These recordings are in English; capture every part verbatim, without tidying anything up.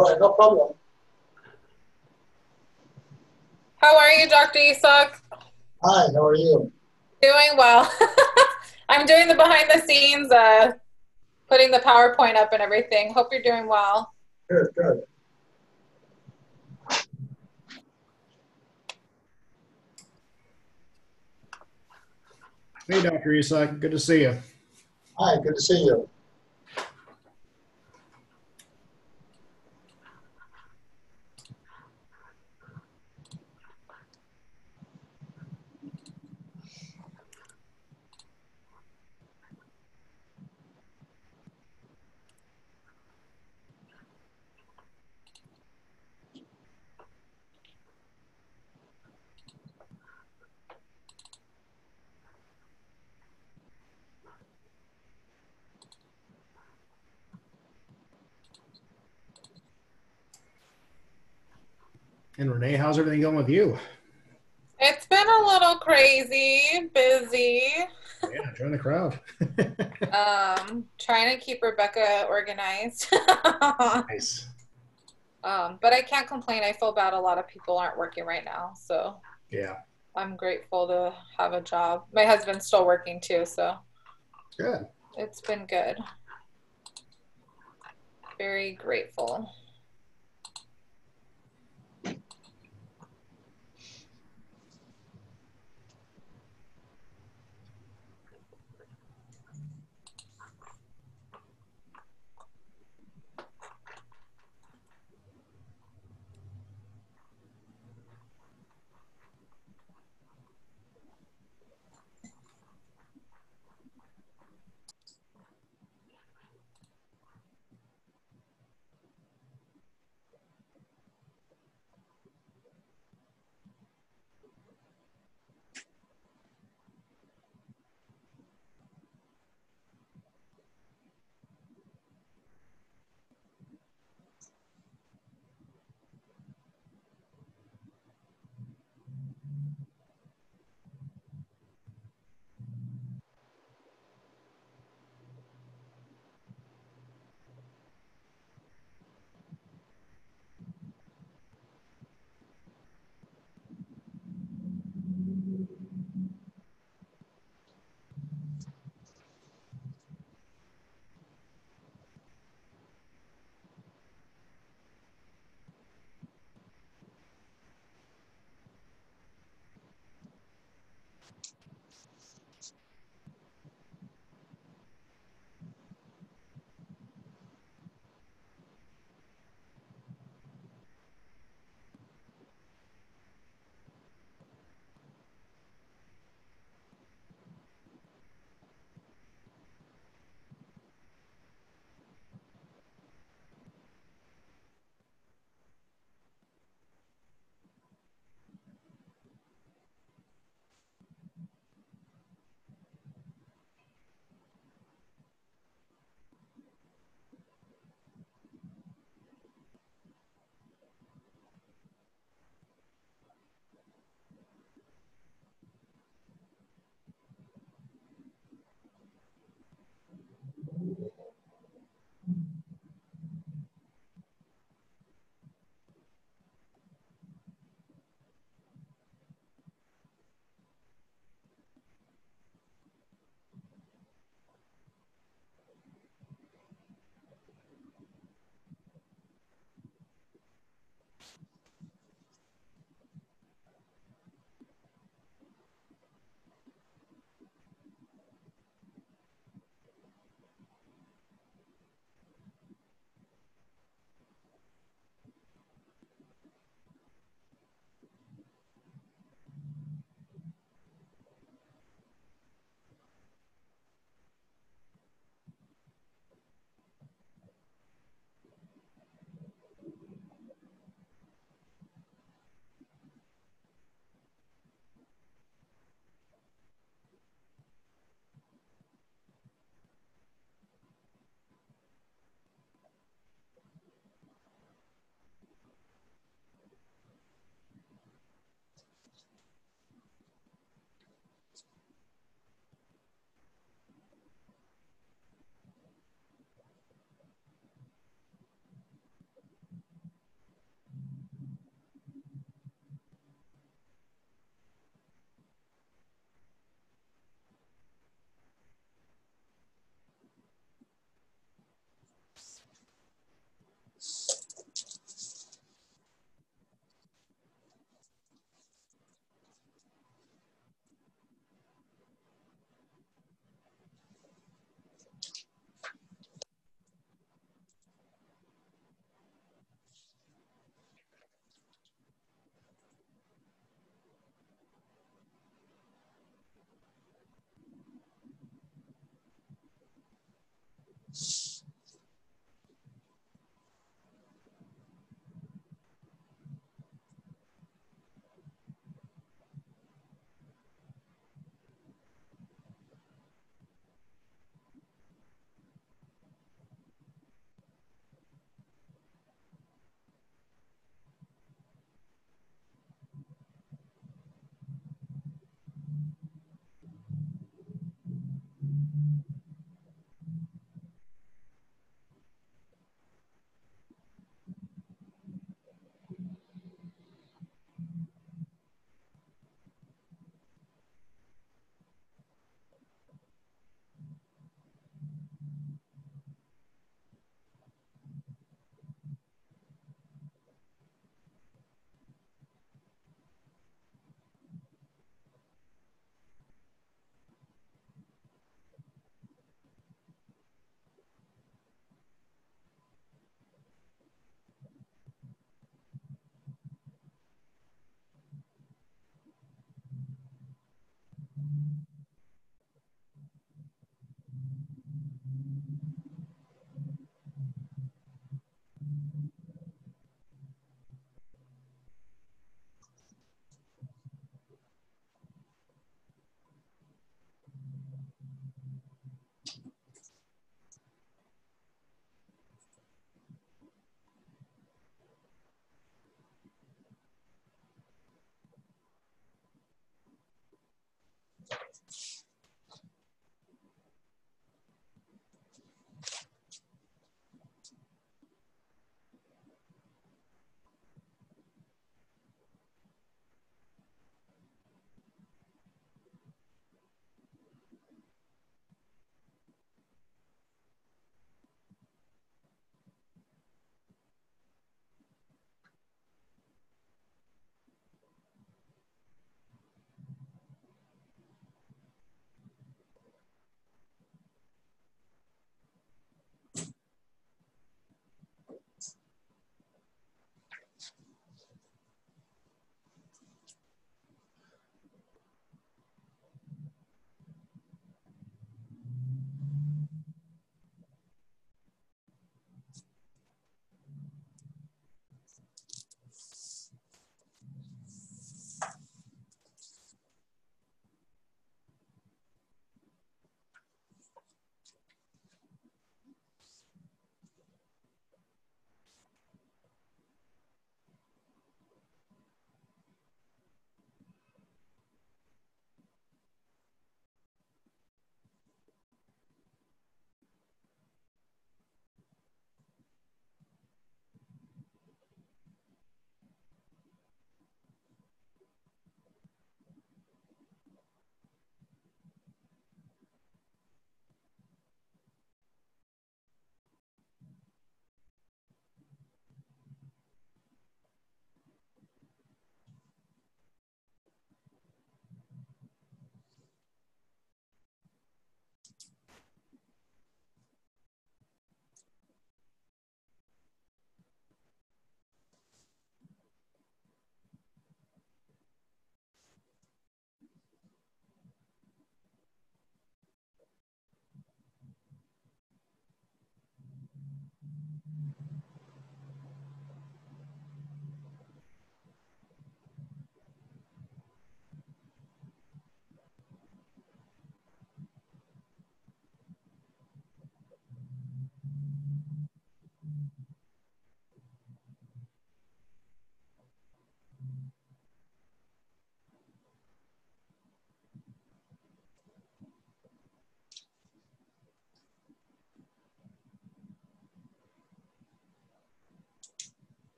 All right, no problem. How are you, Doctor Isak? Hi, how are you? Doing well. I'm doing the behind the scenes, uh, putting the PowerPoint up and everything. Hope you're doing well. Good, good. Hey, Doctor Isak, good to see you. Hi, good to see you. And Renee, how's everything going with you? It's been a little crazy, busy. Yeah, join the crowd. Um, trying to keep Rebecca organized. Nice. Um, but I can't complain. I feel bad a lot of people aren't working right now, so Yeah, I'm grateful to have a job. My husband's still working too, so good. it's been good. Very grateful.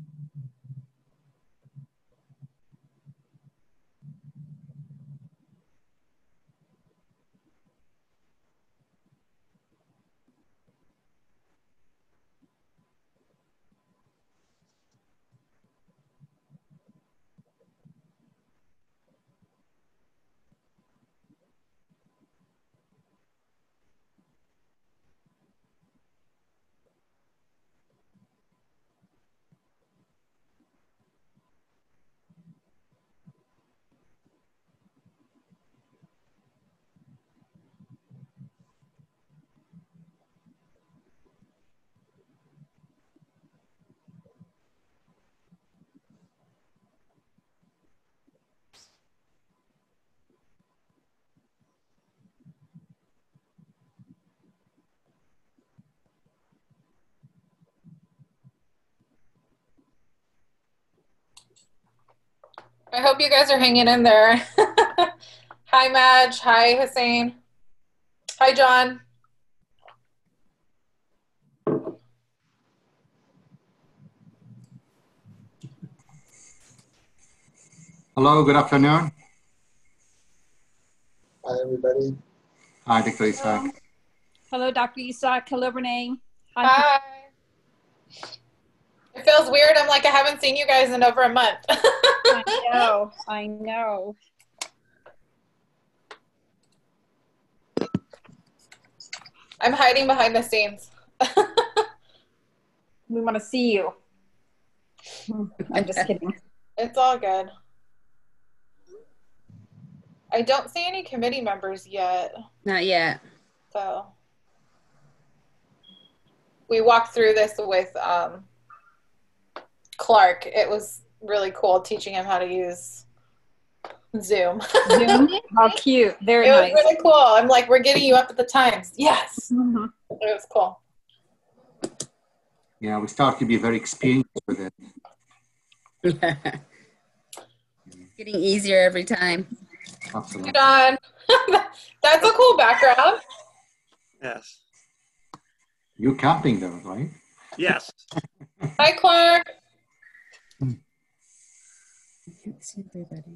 I hope you guys are hanging in there. Hi, Madge. Hi, Hussein. Hi, John. Hello, good afternoon. Hi, everybody. Hi, Doctor Isaac. Hello, Doctor Isaac. Hello, Renee. Hi. Hi. It feels weird. I'm like, I haven't seen you guys in over a month. I know. I know. I'm hiding behind the scenes. We want to see you. I'm just kidding. It's all good. I don't see any committee members yet. Not yet. So we walked through this with um, Clark. It was really cool teaching him how to use Zoom. Zoom? How cute. Very It was nice. really cool. I'm like, we're getting you up at the times. Yes. Mhm. It was cool. Yeah, we start to be very experienced with it. Getting easier every time. Absolutely. John. That's a cool background. Yes. You camping though, right? Yes. Hi, Clark. I can't see everybody.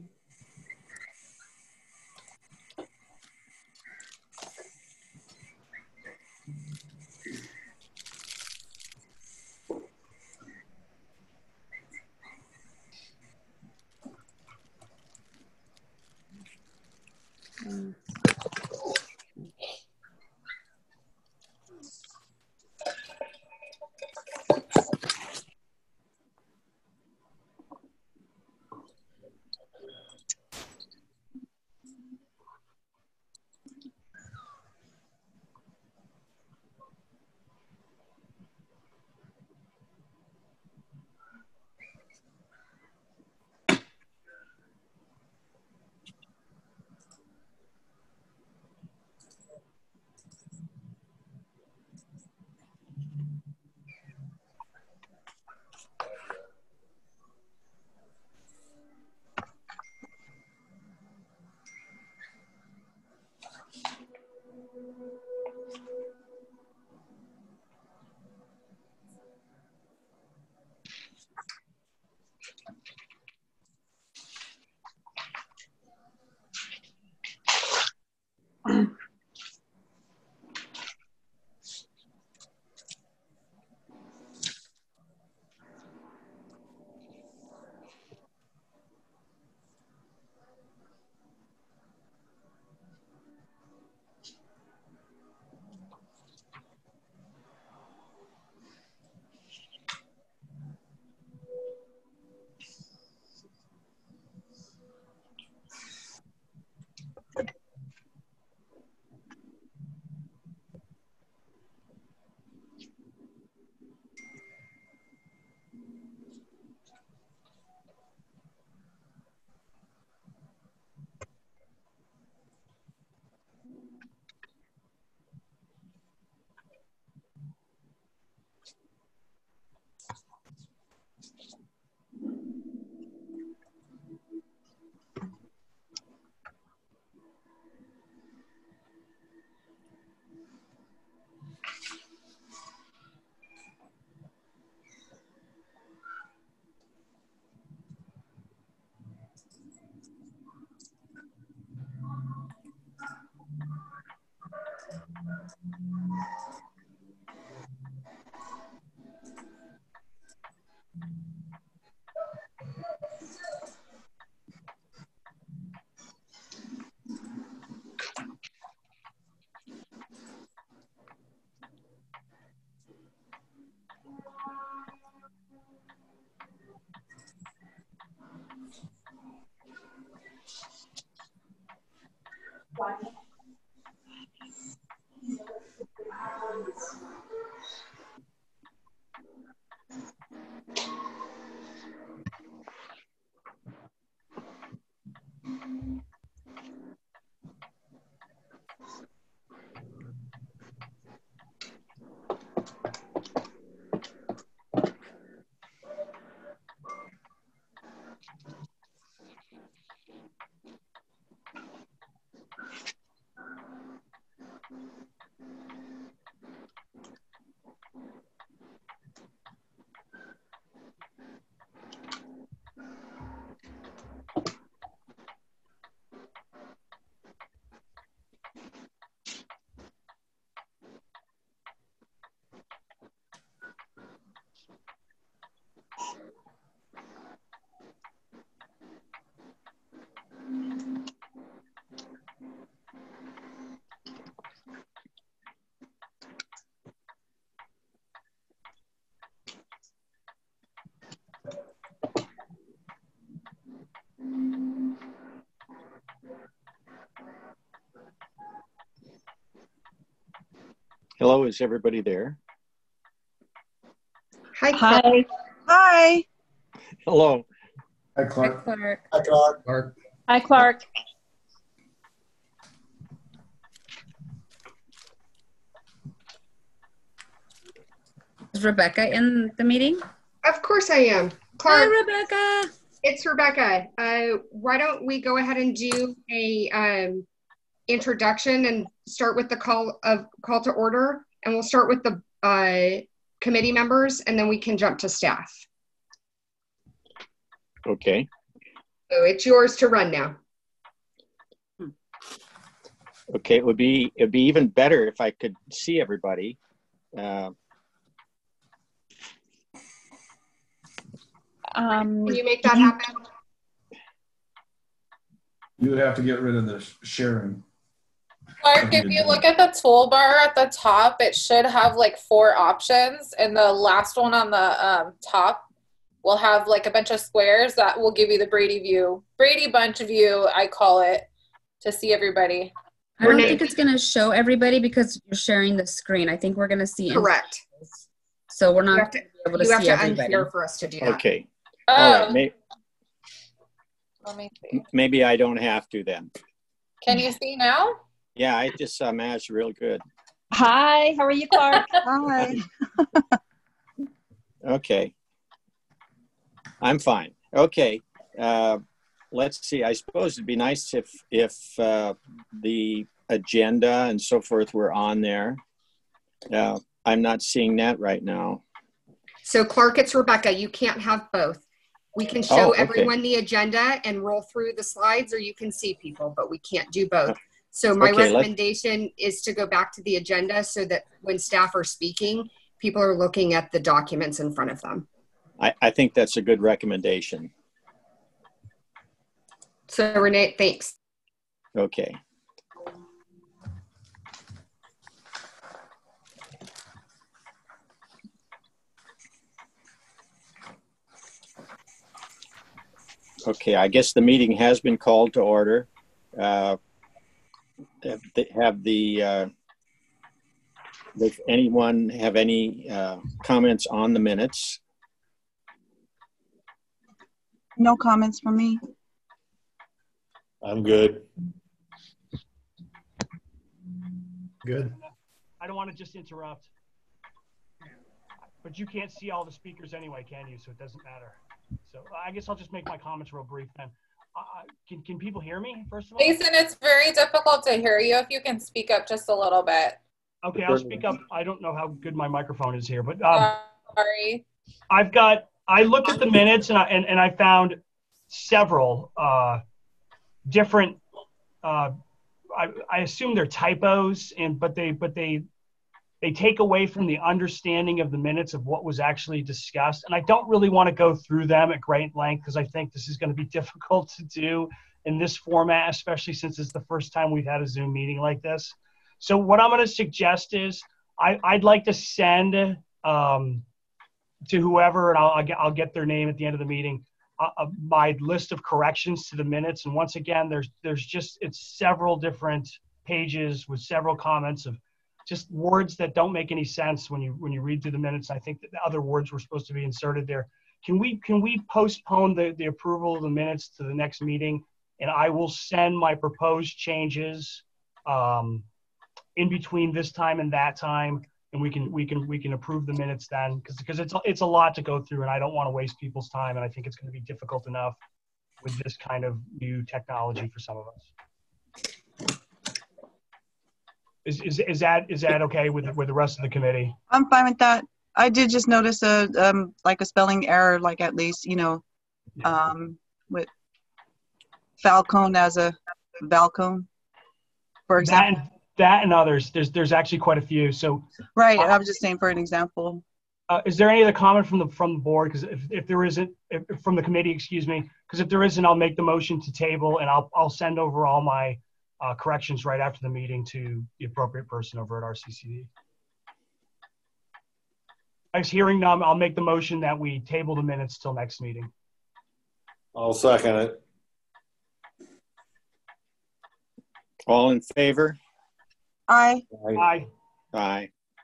Hello, is everybody there? Hi. Hi. Hi. Hello. Hi, Hi, Clark. Clark. Hi, Clark. Clark. Hi, Clark. Is Rebecca in the meeting? Of course I am. Hi, Clark, Rebecca. it's Rebecca. Uh, why don't we go ahead and do a um, introduction and start with the call of call to order, and we'll start with the uh, committee members, and then we can jump to staff. Okay. So it's yours to run now. Okay, it would be it'd be even better if I could see everybody. Uh, Um, Can you make that happen? You would have to get rid of the sh- sharing. Clark, if you look at the toolbar at the top, it should have like four options, and the last one on the um, top will have like a bunch of squares that will give you the Brady view, Brady Bunch view, I call it, to see everybody. I don't think it's going to show everybody because you're sharing the screen. I think we're going to see. Correct. So we're not You have to, able to you have see to everybody. unshare for us to do that. okay. Oh, All right. May, let me see. maybe I don't have to then. Can you see now? Yeah, I just saw Mash real good. hi. How are you, Clark? Hi. Okay. I'm fine. Okay. Uh, let's see. I suppose it'd be nice if if uh, the agenda and so forth were on there. Uh, I'm not seeing that right now. So Clark, it's Rebecca. You can't have both. We can show Oh, okay. everyone the agenda and roll through the slides, or you can see people, but we can't do both. So my Okay, recommendation is to go back to the agenda so that when staff are speaking, people are looking at the documents in front of them. I, I think that's a good recommendation. So Renee, thanks. Okay. Okay, I guess the meeting has been called to order. Uh, have the, have the uh, does anyone have any uh, comments on the minutes? No comments from me. I'm good. Good. I don't want to just interrupt. But you can't see all the speakers anyway, can you? So it doesn't matter. So I guess I'll just make my comments real brief then. Uh, can, can people hear me, first of all? Jason, it's very difficult to hear you. If you can speak up just a little bit. Okay, I'll speak up. I don't know how good my microphone is here, but um, sorry. I've got, I looked at the minutes and I, and, and I found several uh, different, uh, I, I assume they're typos, and but they, but they, they take away from the understanding of the minutes of what was actually discussed. And I don't really want to go through them at great length because I think this is going to be difficult to do in this format, especially since it's the first time we've had a Zoom meeting like this. So what I'm going to suggest is I, I'd like to send um, to whoever, and I'll, I'll, get, I'll get their name at the end of the meeting, uh, uh, my list of corrections to the minutes. And once again, there's, there's just, it's several different pages with several comments of just words that don't make any sense when you when you read through the minutes. I think that the other words were supposed to be inserted there. Can we can we postpone the, the approval of the minutes to the next meeting? And I will send my proposed changes um, in between this time and that time, and we can we can we can approve the minutes then, because because it's it's a lot to go through, and I don't want to waste people's time, and I think it's going to be difficult enough with this kind of new technology for some of us. Is, is, is that is that okay with with the rest of the committee? I'm fine with that. I did just notice a um like a spelling error, like at least, you know, um with Falcone as a Valcone, for example. That and, that and others. There's there's actually quite a few. So right, uh, I was just saying for an example. Uh, is there any other comment from the from the board? Because if, if there isn't, if, if from the committee, excuse me, because if there isn't, I'll make the motion to table, and I'll I'll send over all my Uh, corrections right after the meeting to the appropriate person over at R C C D. I was hearing none. I'll make the motion that we table the minutes till next meeting. I'll second it. All in favor? Aye. Aye. Aye.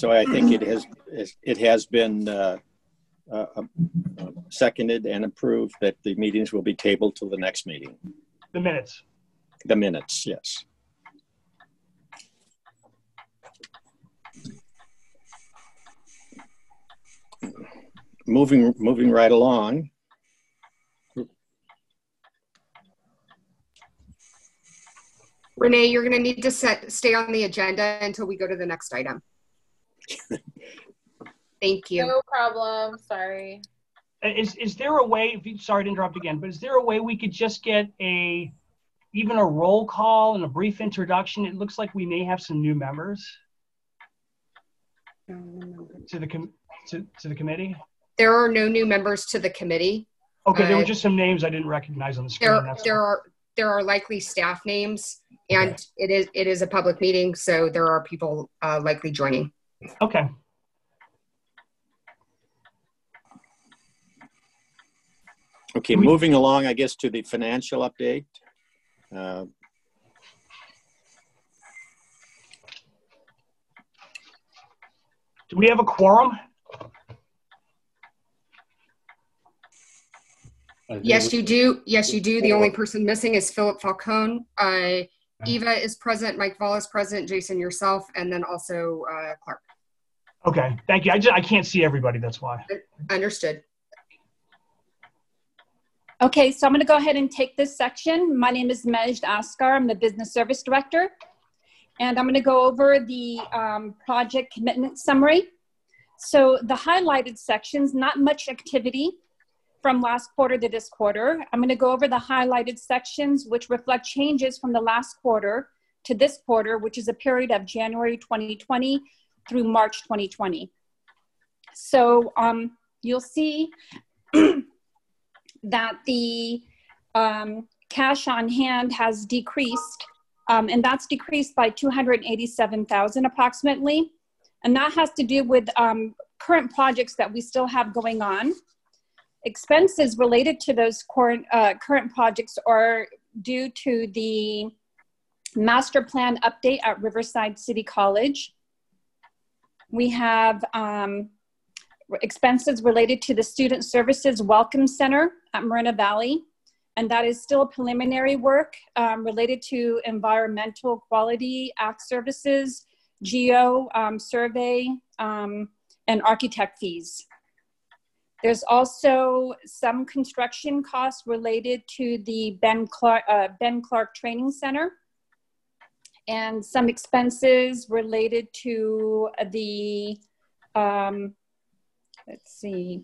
So I think it has it has been uh, uh, uh, seconded and approved that the meetings will be tabled till the next meeting. The minutes. The minutes, yes. Moving moving right along. Renee, you're going to need to set, stay on the agenda until we go to the next item. Thank you. No problem. Sorry. Is is there a way? Sorry to interrupt again, but is there a way we could just get a even a roll call and a brief introduction? It looks like we may have some new members to the com to, to the committee. There are no new members to the committee. Okay, there uh, were just some names I didn't recognize on the screen. There, That's there all. are there are likely staff names, and Okay. it is it is a public meeting, so there are people uh, likely joining. Okay. Okay, We- moving along, I guess, to the financial update. Uh, Do we have a quorum? Yes, you do. Yes, you do. The only person missing is Philip Falcone. Uh, Eva is present. Mike Vol is present. Jason, yourself, and then also uh, Clark. Okay, thank you. I just I can't see everybody. That's why. Understood. Okay, so I'm going to go ahead and take this section. My name is Majd Askar. I'm the Business Service Director. And I'm going to go over the um, project commitment summary. So the highlighted sections, not much activity from last quarter to this quarter. I'm going to go over the highlighted sections, which reflect changes from the last quarter to this quarter, which is a period of January twenty twenty through March twenty twenty. So um, you'll see that the um, cash on hand has decreased, um, and that's decreased by two hundred eighty-seven thousand approximately. And that has to do with um, current projects that we still have going on. Expenses related to those current, uh, current projects are due to the master plan update at Riverside City College. We have um, expenses related to the Student Services Welcome Center at Moreno Valley, and that is still preliminary work um, related to Environmental Quality Act services, geo um, survey, um, and architect fees. There's also some construction costs related to the Ben Clark, uh, Ben Clark Training Center, and some expenses related to the, um, let's see,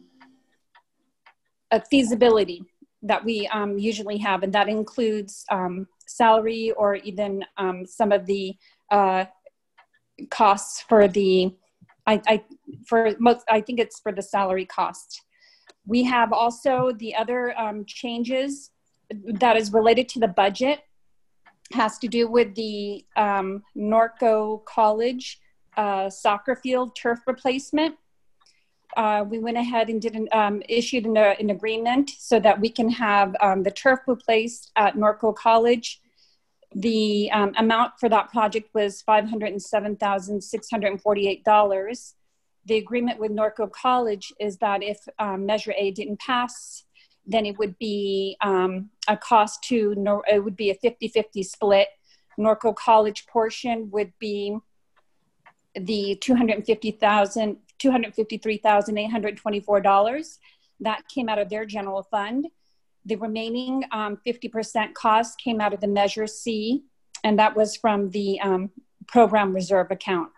a feasibility that we um, usually have, and that includes um, salary or even um, some of the uh, costs for the, I, I, for most, I think it's for the salary cost. We have also the other um, changes that is related to the budget, has to do with the um, Norco College uh, soccer field turf replacement. Uh, we went ahead and did an, um, issued an, uh, an agreement so that we can have um, the turf replaced at Norco College. The um, amount for that project was five hundred seven thousand six hundred forty-eight dollars. The agreement with Norco College is that if um, Measure A didn't pass, then it would be um, a cost to, Nor it would be a fifty fifty split. Norco College portion would be the two hundred fifty thousand dollars, two hundred fifty-three thousand eight hundred twenty-four dollars. That came out of their general fund. The remaining um, fifty percent cost came out of the Measure C, and that was from the um, program reserve account.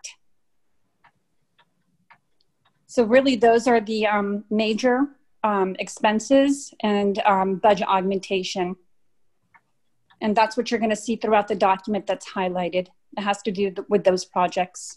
So really those are the um, major um, expenses and um, budget augmentation. And that's what you're gonna see throughout the document that's highlighted. It has to do with those projects.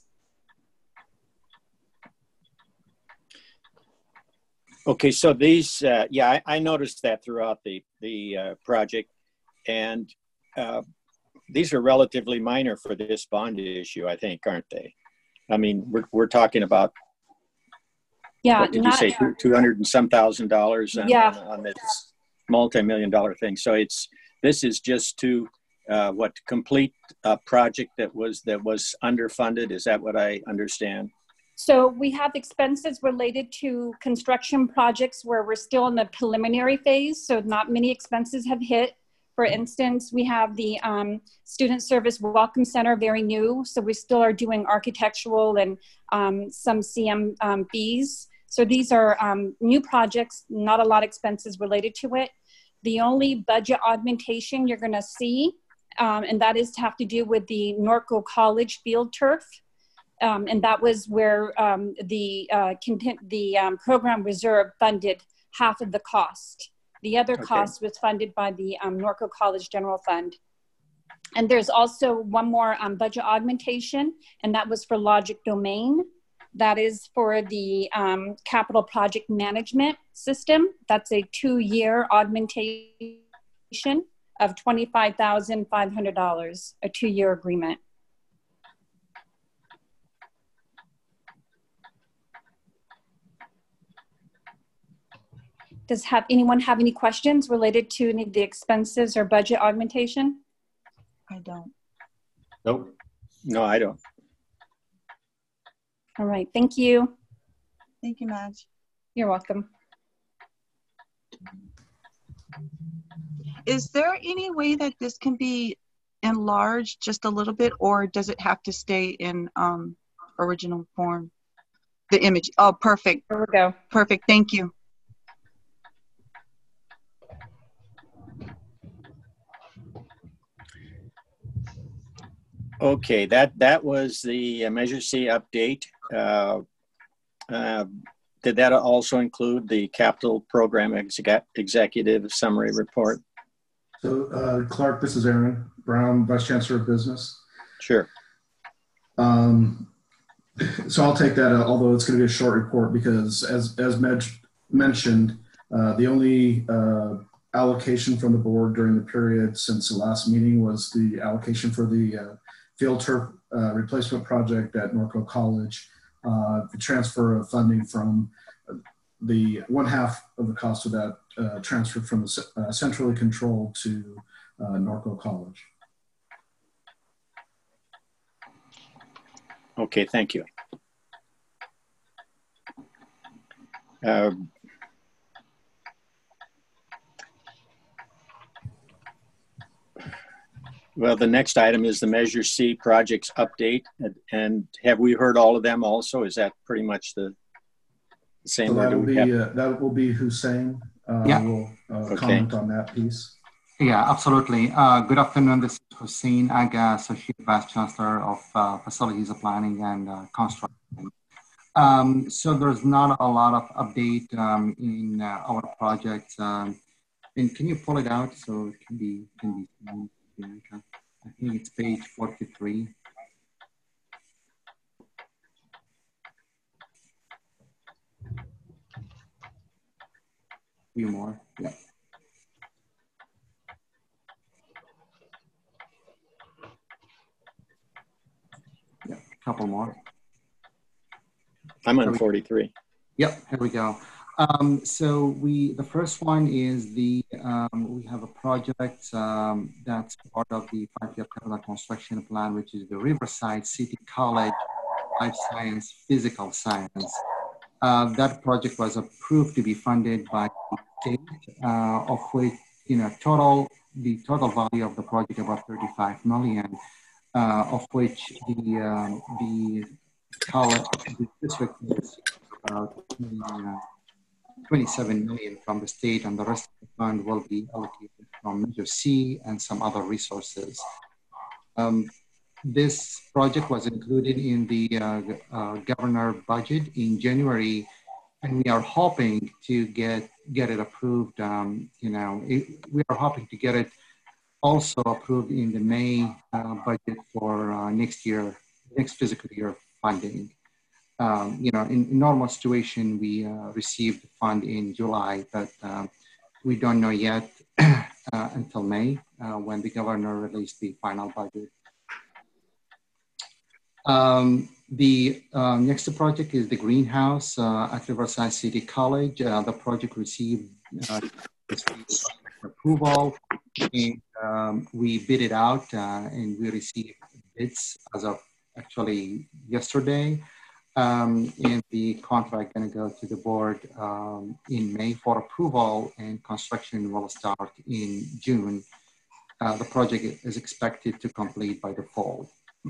Okay, so these, uh, yeah, I, I noticed that throughout the, the uh, project, and uh, these are relatively minor for this bond issue, I think, aren't they? I mean, we're, we're talking about, yeah, what did not, you say, two hundred and some thousand dollars on, yeah. on, on this multi-million dollar thing. So it's, this is just to, uh, what, complete a project that was, that was underfunded, is that what I understand? So we have expenses related to construction projects where we're still in the preliminary phase, so not many expenses have hit. For instance, we have the um, Student Service Welcome Center, very new, so we still are doing architectural and um, some C M um, fees. So these are um, new projects, not a lot of expenses related to it. The only budget augmentation you're gonna see, um, and that is to have to do with the Norco College field turf. Um, and that was where um, the, uh, content, the um, program reserve funded half of the cost. The other Okay. cost was funded by the um, Norco College General Fund. And there's also one more um, budget augmentation, and that was for Logic Domain. That is for the um, capital project management system. That's a two-year augmentation of twenty-five thousand five hundred dollars, a two-year agreement. Does have anyone have any questions related to any of the expenses or budget augmentation? I don't. Nope. No, I don't. All right, thank you. Thank you, Madge. You're welcome. Is there any way that this can be enlarged just a little bit, or does it have to stay in um, original form? The image. Oh, perfect. There we go. Perfect. Thank you. Okay, that that was the uh, Measure C update. Uh, uh, did that also include the capital program exec executive summary report? So, uh, Clark, this is Aaron Brown, Vice Chancellor of Business. Sure. Um, so I'll take that, uh, although it's going to be a short report because, as as Medj mentioned, uh, the only uh, allocation from the board during the period since the last meeting was the allocation for the uh, field turf uh, replacement project at Norco College. Uh, the transfer of funding from the one half of the cost of that uh, transferred from uh, centrally controlled to uh, Norco College. Okay, thank you. Uh, well, the next item is the Measure C projects update. And, and have we heard all of them also? Is that pretty much the same? So or that do will we be, have... uh, that will be Hussein. Uh, Yeah. will uh, Okay. comment on that piece. Yeah, absolutely. Uh, good afternoon. This is Hussein Aga, Associate Vice Chancellor of uh, Facilities Planning and uh, Construction. Um, so there's not a lot of update um, in uh, our project. Um, and can you pull it out so it can be, can be seen, Bianca? I think it's page forty-three. Few more, yeah. Yeah, a couple more. I'm on forty-three. Yep, here we go. Um, so we, the first one is the, um, we have a project um, that's part of the five-year capital construction plan, which is the Riverside City College Life Science Physical Science. Uh, that project was approved to be funded by the state, uh, of which, you know, total, the total value of the project about thirty-five million, uh, of which the, um, the college, the district is about uh, twenty-seven million from the state, and the rest of the fund will be allocated from Measure C and some other resources. Um, this project was included in the uh, uh, governor budget in January, and we are hoping to get get it approved. Um, you know, it, we are hoping to get it also approved in the May uh, budget for uh, next year, next fiscal year funding. Um, you know, in, in normal situation, we uh, received the fund in July, but um, we don't know yet uh, until May uh, when the governor released the final budget. Um, the uh, next project is the greenhouse uh, at Riverside City College. Uh, the project received uh, approval, and um, we bid it out, uh, and we received bids as of actually yesterday. Um, and the contract going to go to the board um, in May for approval, and construction will start in June. Uh, the project is expected to complete by the fall.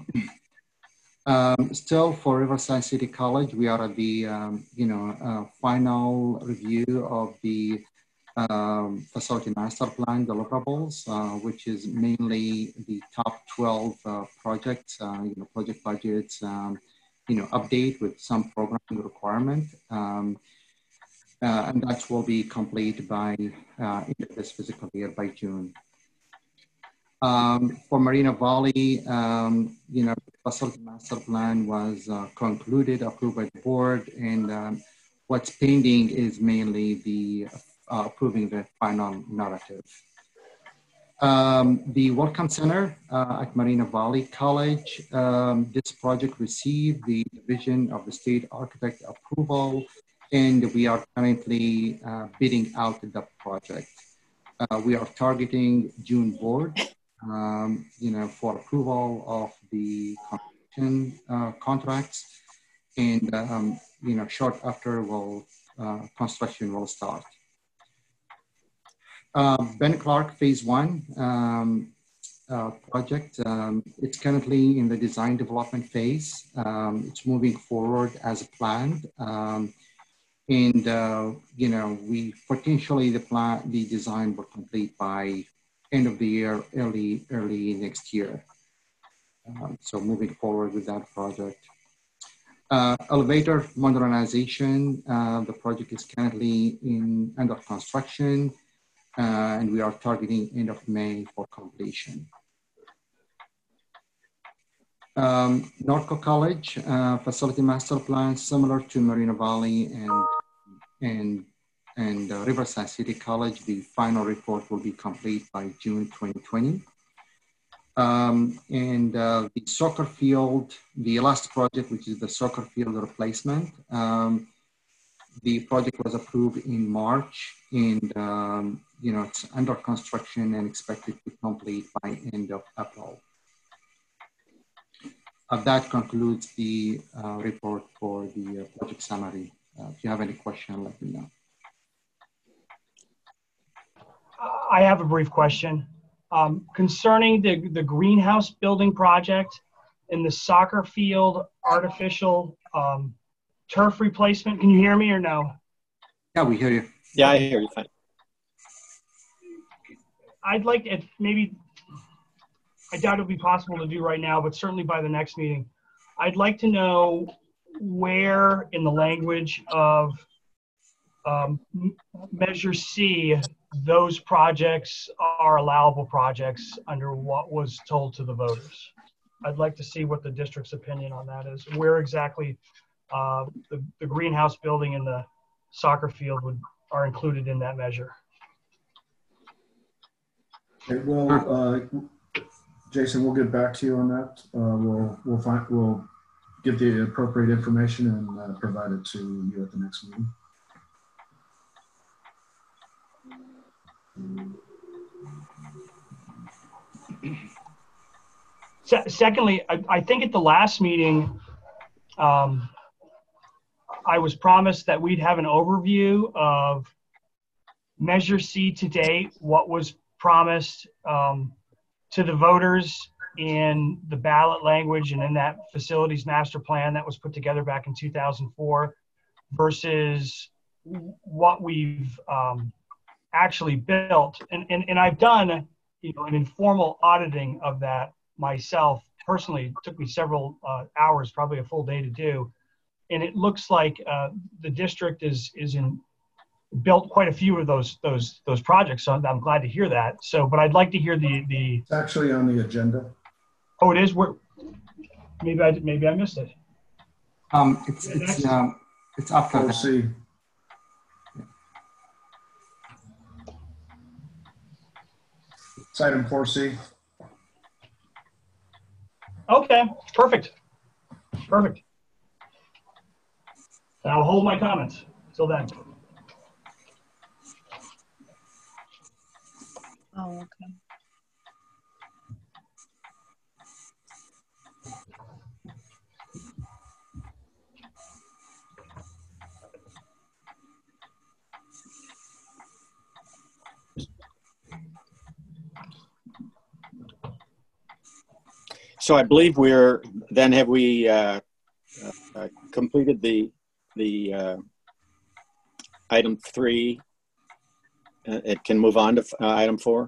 Um, still, for Riverside City College, we are at the um, you know uh, final review of the um, facility master plan deliverables, uh, which is mainly the top twelve uh, projects, uh, you know, project budgets, um, you know, update with some programming requirement, um, uh, and that will be complete by uh, end of this physical year by June. Um, for Marina Valley, um, you know, the facility master plan was uh, concluded, approved by the board, and um, what's pending is mainly the uh, approving the final narrative. Um, the Welcome Center uh, at Marina Valley College, um, this project received the Division of the State Architect approval, and we are currently uh, bidding out the project. Uh, we are targeting June board. Um, you know, for approval of the construction uh, contracts, and um, you know, short after will uh, construction will start. Uh, Ben Clark Phase One um, uh, project. Um, it's currently in the design development phase. Um, it's moving forward as planned, um, and uh, you know, we potentially the plan, the design will complete by end of the year, early, early next year. Um, so moving forward with that project. Uh, elevator modernization, uh, the project is currently in under construction, uh, and we are targeting end of May for completion. Um, Norco College, uh, facility master plan, similar to Marina Valley and, and and uh, Riverside City College. The final report will be complete by June twenty twenty. Um, and uh, the soccer field, the last project, which is the soccer field replacement, um, the project was approved in March, and um, you know, it's under construction and expected to complete by end of April. Uh, that concludes the uh, report for the uh, project summary. Uh, if you have any question, let me know. I have a brief question. Um, concerning the, the greenhouse building project and the soccer field artificial um, turf replacement. Can you hear me or no? Yeah, we hear you. Yeah, I hear you fine. I'd like it maybe, I doubt it'll be possible to do right now, but certainly by the next meeting. I'd like to know where in the language of um, Measure C those projects are allowable projects under what was told to the voters. I'd like to see what the district's opinion on that is, where exactly uh, the, the greenhouse building and the soccer field would, are included in that measure. Okay, well, uh, Jason, we'll get back to you on that. Uh, we'll we'll find we'll get the appropriate information and uh, provide it to you at the next meeting. Se secondly, I, I think at the last meeting, um, I was promised that we'd have an overview of Measure C to date, what was promised um, to the voters in the ballot language and in that facilities master plan that was put together back in two thousand four versus what we've um, actually built. And, and, and I've done, you know, an informal auditing of that myself personally. It took me several uh, hours, probably a full day to do. And it looks like uh, the district is, is in, built quite a few of those, those, those projects. So I'm glad to hear that. So, but I'd like to hear the, the. It's actually on the agenda. Oh, it is? Where, maybe I, maybe I missed it. Um, it's, it's, um, it's after We'll that. see. It's item four C. Okay, perfect. Perfect. And I'll hold my comments till then. Oh, okay. so I believe we're, then have we uh, uh, completed the, the uh, item three? Uh, it can move on to uh, item four?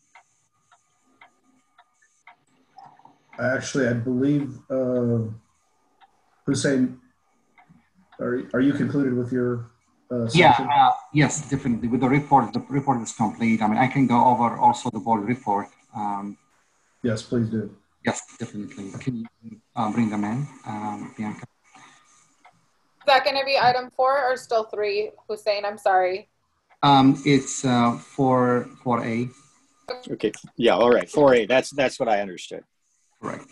Actually, I believe, uh, Hussein, are, are you concluded with your uh, Yeah, section? uh, yes, definitely. With the report, the report is complete. I mean, I can go over also the board report. Um, Yes, please do. yes, definitely. Can you uh, bring them in, um, Bianca? Is that going to be item four or still three, Hussein? I'm sorry. Um, it's uh, for four A. Okay. Yeah. All right. four A. That's that's what I understood. Correct.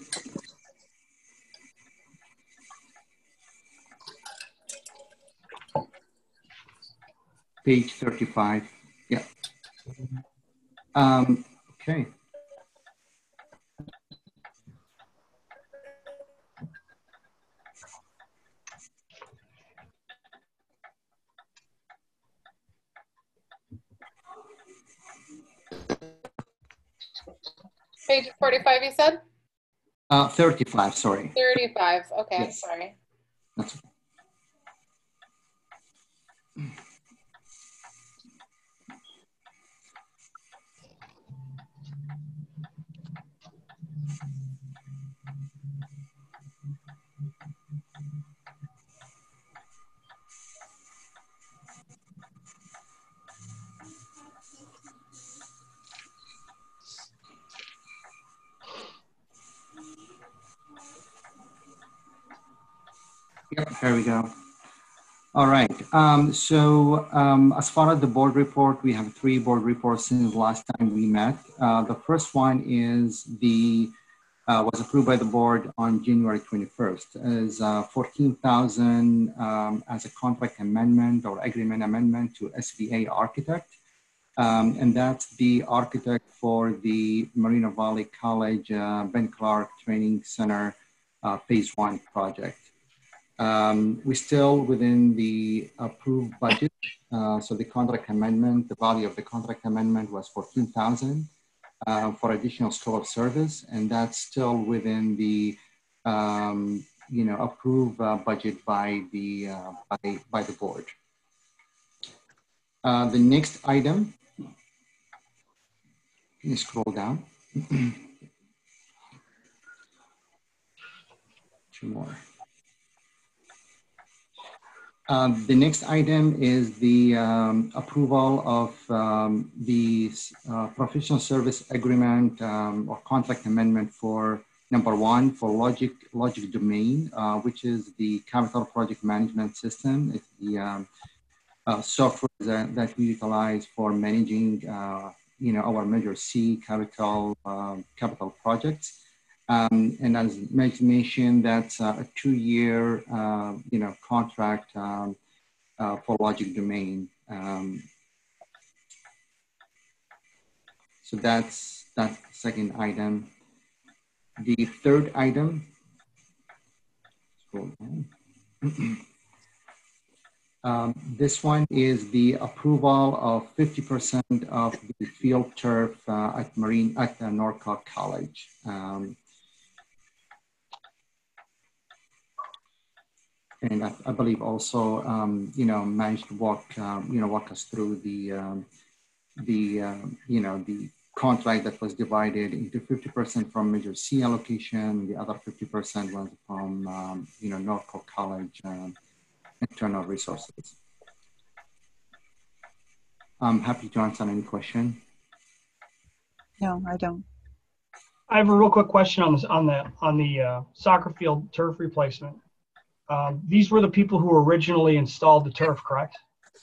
Page thirty-five. Yeah. Um, okay. Page forty-five, you said? Uh, thirty-five, sorry. thirty-five. Okay, Yes. sorry. That's Yep, here we go. All right. Um, so um, as far as the board report, we have three board reports since the last time we met. Uh, the first one is the uh, was approved by the board on January twenty-first as uh, fourteen thousand um, as a contract amendment or agreement amendment to S B A Architect. Um, and that's the architect for the Moreno Valley College uh, Ben Clark Training Center uh, phase one project. Um, we're still within the approved budget. Uh, so the contract amendment, the value of the contract amendment was fourteen thousand uh, for additional scope of service. And that's still within the, um, you know, approved uh, budget by the, uh, by, by the board. Uh, the next item, can you scroll down? Two more. Um, the next item is the um, approval of um, the uh, professional service agreement um, or contract amendment for number one for Logic Logic Domain, uh, which is the capital project management system. It's the um, uh, software that, that we utilize for managing, uh, you know, our Measure C capital um, capital projects. Um, and as Meg mentioned, that's uh, a two-year, uh, you know, contract um, uh, for Logic Domain. Um, so that's that's the second item. The third item. Scroll down. um, this one is the approval of fifty percent of the field turf uh, at Marine at uh, Norcross College. Um, And I, I believe also, um, you know, managed to walk, um, you know, walk us through the, um, the, um, you know, the contract that was divided into fifty percent from Measure C allocation. The other fifty percent was from, um, you know, Norfolk College um, internal resources. I'm happy to answer any question. No, I don't. I have a real quick question on this on the on the uh, soccer field turf replacement. Um, these were the people who originally installed the turf, correct?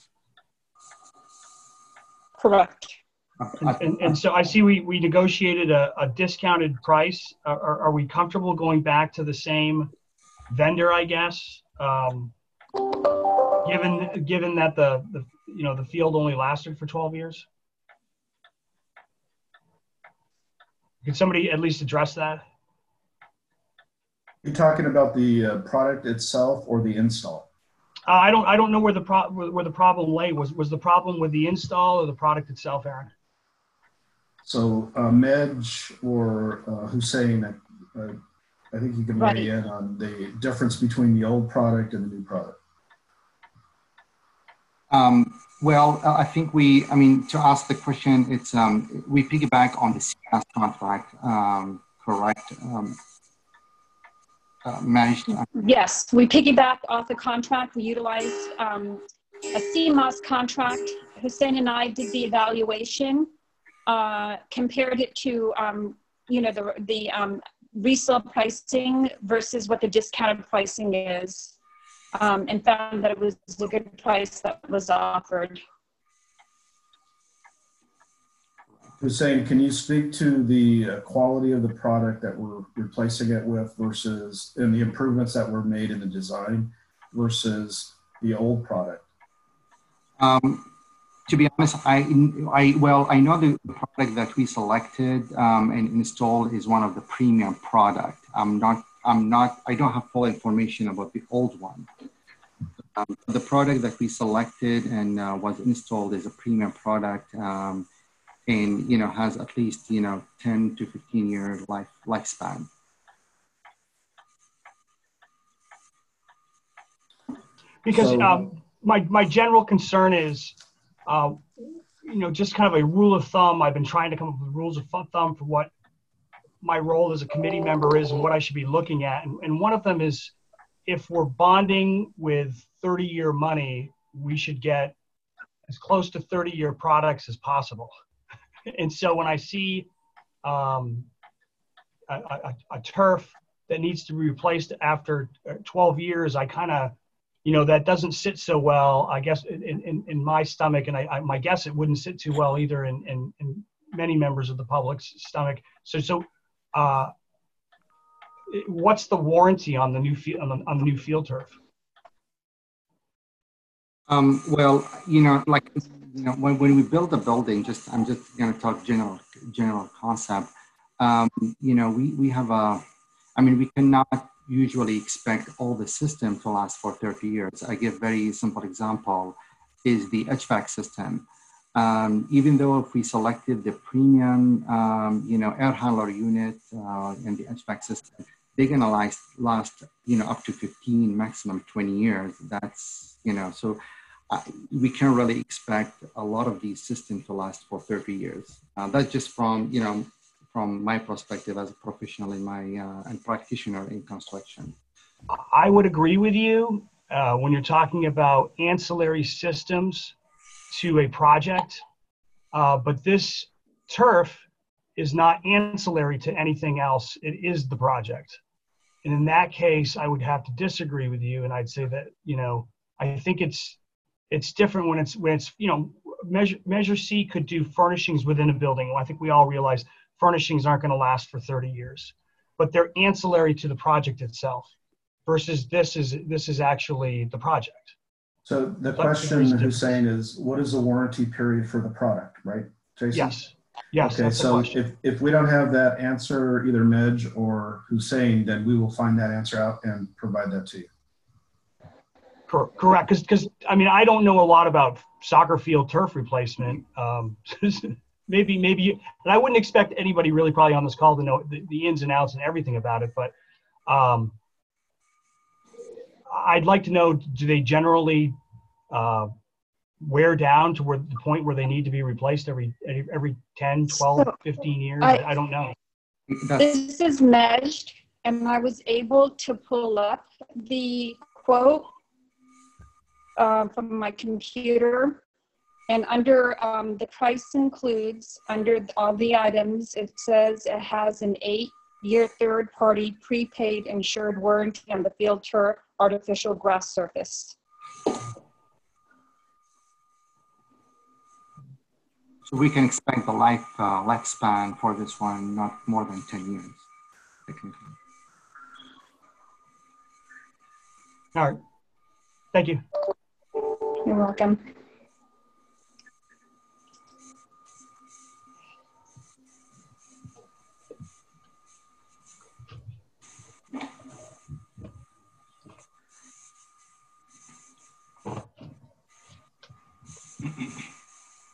Correct. And, and, and so I see we, we negotiated a, a discounted price. Are, are we comfortable going back to the same vendor, I guess? Um, given given that the, the you know the field only lasted for twelve years? Could somebody at least address that? You're talking about the uh, product itself or the install? Uh, I don't. I don't know where the pro where the problem lay. Was was the problem with the install or the product itself, Aaron? So uh, Medj or uh, Hussein, uh, I think you can Right. weigh in on the difference between the old product and the new product. Um, well, uh, I think we, I mean, to ask the question, it's, um, we piggyback on the C M S contract, um, correct? Um, uh, managed. Uh, Yes, we piggyback off the contract. We utilized um, a C M O S contract. Hussein and I did the evaluation, uh, compared it to, um, you know, the, the um, resale pricing versus what the discounted pricing is. Um, and found that it was a good price that was offered. Hussein, can you speak to the uh, quality of the product that we're replacing it with versus, and the improvements that were made in the design versus the old product? Um, to be honest, I, I, well, I know the product that we selected um, and installed is one of the premium product. I'm not, I'm not, I don't have full information about the old one. Um, the product that we selected and uh, was installed is a premium product, um, and you know has at least you know ten to fifteen year life lifespan. Because So- um, my my general concern is, uh, you know, just kind of a rule of thumb. I've been trying to come up with rules of thumb for what my role as a committee member is and what I should be looking at, and, and one of them is, if we're bonding with thirty year money, we should get as close to thirty year products as possible. And so when I see um, a, a, a turf that needs to be replaced after twelve years, I kind of, you know, that doesn't sit so well, I guess, in, in, in my stomach. And I, I, my guess it wouldn't sit too well either in, in, in many members of the public's stomach. So, so uh, what's the warranty on the new field, on the, on the new field turf? Um, well, you know, like, you know, when, when we build a building, just, I'm just going to talk general, general concept. Um, you know, we, we have a, I mean, we cannot usually expect all the system to last for thirty years. I give very simple example is the H V A C system. Um, even though if we selected the premium, um, you know, air handler unit uh, and the H V A C system, they're gonna last, last, you know, up to fifteen, maximum twenty years. That's, you know, so uh, we can't really expect a lot of these systems to last for thirty years. Uh, that's just from, you know, from my perspective as a professional in my, uh, and practitioner in construction. I would agree with you uh, when you're talking about ancillary systems to a project, uh, but this turf is not ancillary to anything else. It is the project. And in that case, I would have to disagree with you. And I'd say that, you know, I think it's, it's different when it's, when it's, you know, measure, measure C could do furnishings within a building. Well, I think we all realize furnishings aren't going to last for thirty years, but they're ancillary to the project itself versus this is, this is actually the project. So the question, Hussein, is what is the warranty period for the product, right, Jason? Yes. Yes. Okay, that's the so question. if, if we don't have that answer, either Medj or Hussein, then we will find that answer out and provide that to you. Cor- Correct. Because, because I mean, I don't know a lot about soccer field turf replacement. Um, maybe, maybe, and I wouldn't expect anybody really probably on this call to know the, the ins and outs and everything about it. But um, I'd like to know, do they generally uh, wear down to where the point where they need to be replaced every every ten, twelve, So, fifteen years? I- I, I don't know. This is measured, and I was able to pull up the quote uh, from my computer. And under um, the price includes, under all the items, it says it has an eight-year third-party prepaid insured warranty on the field turf artificial grass surface. So we can expect the life uh, lifespan for this one not more than ten years. Technically. All right. Thank you. You're welcome.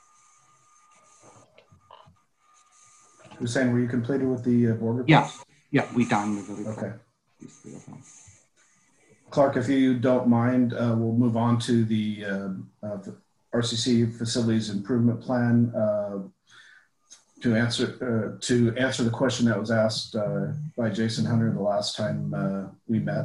Hussein, were you completed with the uh, board report? Yeah, Yeah, we done with the report. Okay. Clark, if you don't mind, uh, we'll move on to the, uh, uh, the R C C Facilities Improvement Plan uh, to answer uh, to answer the question that was asked uh, by Jason Hunter the last time uh, we met.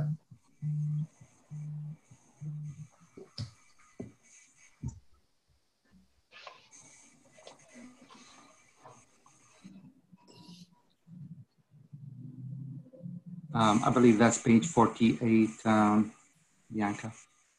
Um, I believe that's page forty-eight, um, Bianca.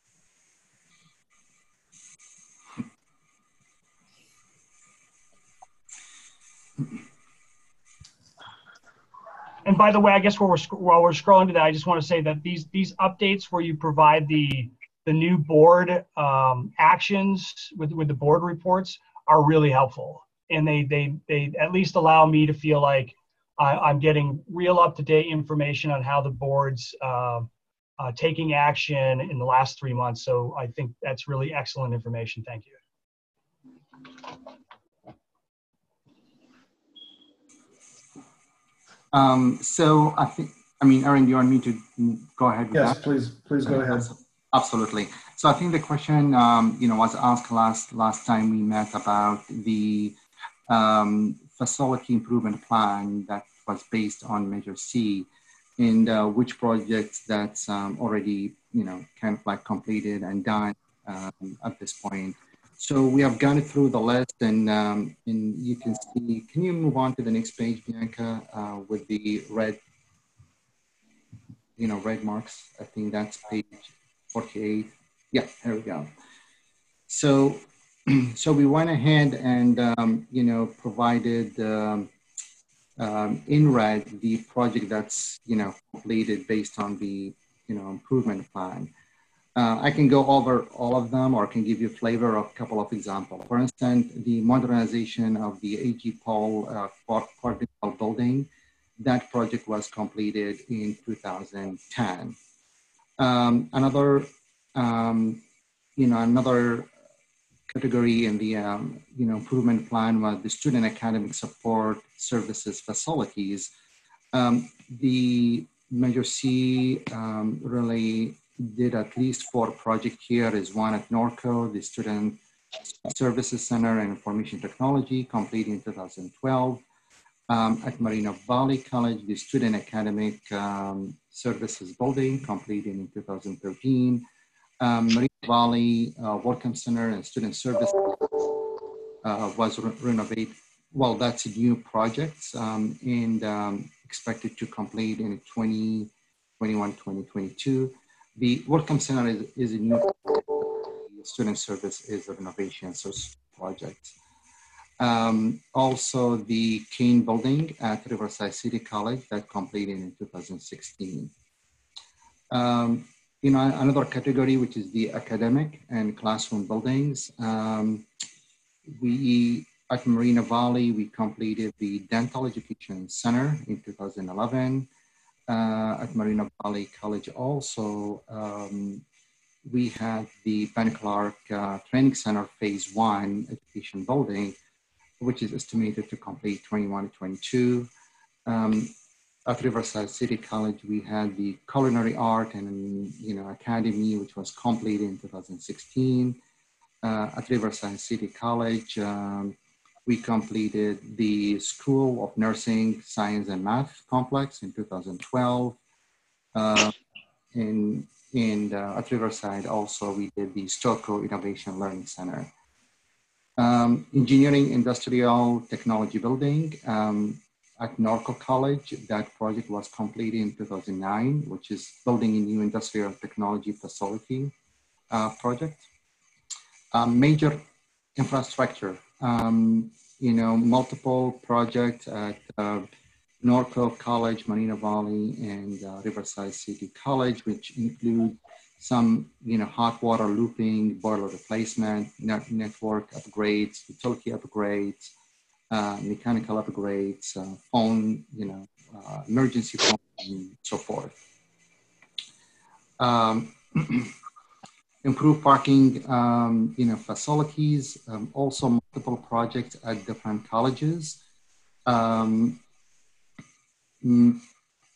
And by the way, I guess while we're while we're scrolling to that, I just want to say that these these updates where you provide the the new board um, actions with with the board reports are really helpful, and they they they at least allow me to feel like I, I'm getting real up to date information on how the board's uh, uh, taking action in the last three months. So I think that's really excellent information. Thank you. Um, so I think, I mean, Aaron, do you want me to go ahead with yes, that? Yes, please, please go ahead. Absolutely. So I think the question, um, you know, was asked last last time we met about the um, facility improvement plan that was based on Measure C, and uh, which projects that's um, already, you know, kind of like completed and done um, at this point. So we have gone through the list, and um, and you can see. Can you move on to the next page, Bianca, uh, with the red, you know, red marks? I think that's page forty-eight. Yeah, there we go. So, so we went ahead and um, you know provided um, um, in red the project that's you know completed based on the you know improvement plan. Uh, I can go over all of them, or I can give you a flavor of a couple of examples. For instance, the modernization of the A G Paul uh, Cardinal building, that project was completed in two thousand ten. Um, another, um, you know, another category in the um, you know improvement plan was the student academic support services facilities. Um, the Measure C um, really did at least four projects here. Is one at Norco, the Student Services Center and Information Technology, completed in two thousand twelve. Um, at Moreno Valley College, the Student Academic um, Services Building, completed in two thousand thirteen. Um, Moreno Valley uh, Welcome Center and Student Service uh, was re renovated. Well, that's a new project um, and um, expected to complete in twenty twenty-one, twenty twenty-two. The Welcome Center is, is a new student service is a renovation so project. Um, also, the Kane building at Riverside City College that completed in two thousand sixteen. Um, you know, another category, which is the academic and classroom buildings. Um, we, at Moreno Valley, we completed the Dental Education Center in two thousand eleven. Uh, at Moreno Valley College also, um, we had the Ben Clark uh, Training Center Phase One Education Building, which is estimated to complete twenty-one to twenty-two. Um, at Riverside City College, we had the Culinary Art and you know Academy, which was completed in two thousand sixteen. Uh, at Riverside City College, um, we completed the School of Nursing, Science and Math Complex in two thousand twelve. Uh, in, and uh, at Riverside also, we did the Stoco Innovation Learning Center. Um, Engineering Industrial Technology Building um, at Norco College, that project was completed in two thousand nine, which is building a new industrial technology facility uh, project. Um, major infrastructure, um, you know, multiple projects at uh, Norco College, Moreno Valley, and uh, Riverside City College, which include some, you know, hot water looping, boiler replacement, net network upgrades, utility upgrades, uh, mechanical upgrades, uh, phone, you know, uh, emergency phone, and so forth. Um, Improve parking, um, you know, facilities, um, also multiple projects at different colleges. Um,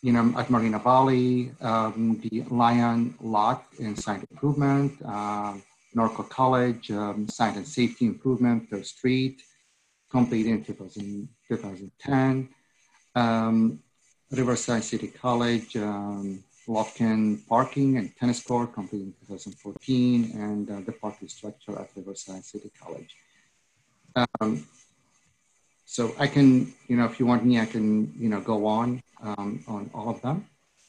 you know, at Marina Valley, um, the Lion Lot in site improvement, uh, Norco College, um, site and safety improvement, Third Street, completed in two thousand, twenty ten. Um, Riverside City College, um, Lofkin Parking and Tennis Court, completed in two thousand fourteen, and uh, the parking structure at Riverside City College. Um, so I can, you know, if you want me, I can, you know, go on um, on all of them.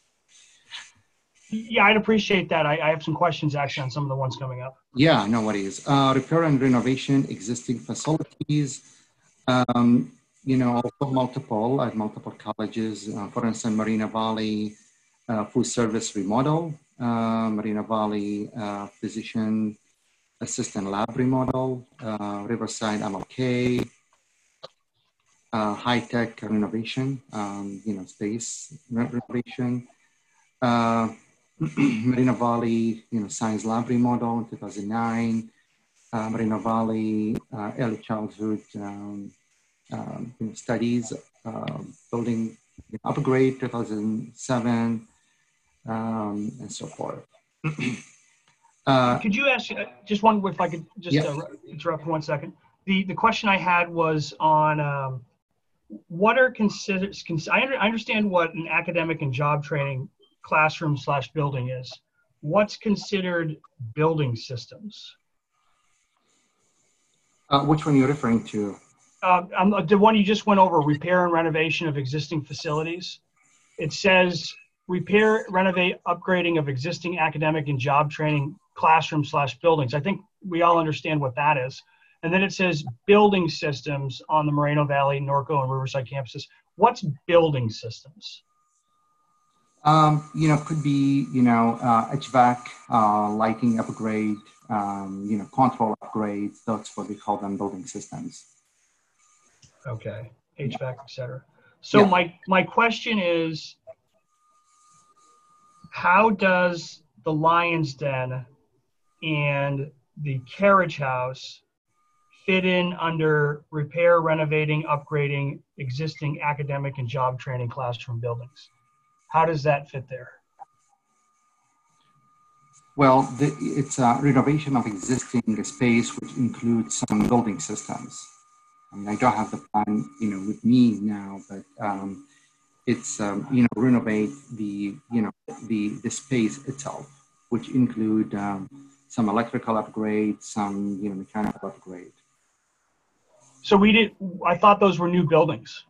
Yeah, I'd appreciate that. I, I have some questions actually on some of the ones coming up. Yeah, no worries. Uh, repair and renovation existing facilities. Um, you know, also multiple at multiple colleges. Uh, for instance, Marina Valley uh, food service remodel, uh, Marina Valley uh, physician assistant lab remodel, uh, Riverside M L K, uh, high tech renovation, um, you know, space renovation. Uh, Marina Valley, you know, science lab remodel in two thousand nine. Uh, Marina Valley uh, early childhood um, um, you know, studies, uh, building upgrade two thousand seven, um, and so forth. uh, Could you ask uh, just one, if I could just yeah. uh, interrupt for one second? The the question I had was on um, what are considered. Cons I, under, I understand what an academic and job training classroom slash building is. What's considered building systems? Uh, which one are you referring to? Uh, um, the one you just went over, repair and renovation of existing facilities. It says repair, renovate, upgrading of existing academic and job training classroom slash buildings. I think we all understand what that is. And then it says building systems on the Moreno Valley, Norco, and Riverside campuses. What's building systems? Um, you know, could be, you know, uh, H V A C, uh, lighting upgrade, um, you know, control upgrades. That's what we call them, building systems. Okay, H V A C, et cetera. So yeah. my, my question is, how does the Lion's Den and the Carriage House fit in under repair, renovating, upgrading existing academic and job training classroom buildings? How does that fit there? Well, the, it's a renovation of existing space, which includes some building systems. I mean, I don't have the plan, you know, with me now, but um, it's, um, you know, renovate the, you know, the, the space itself, which include um, some electrical upgrades, some, you know, mechanical upgrade. So we did, I thought those were new buildings.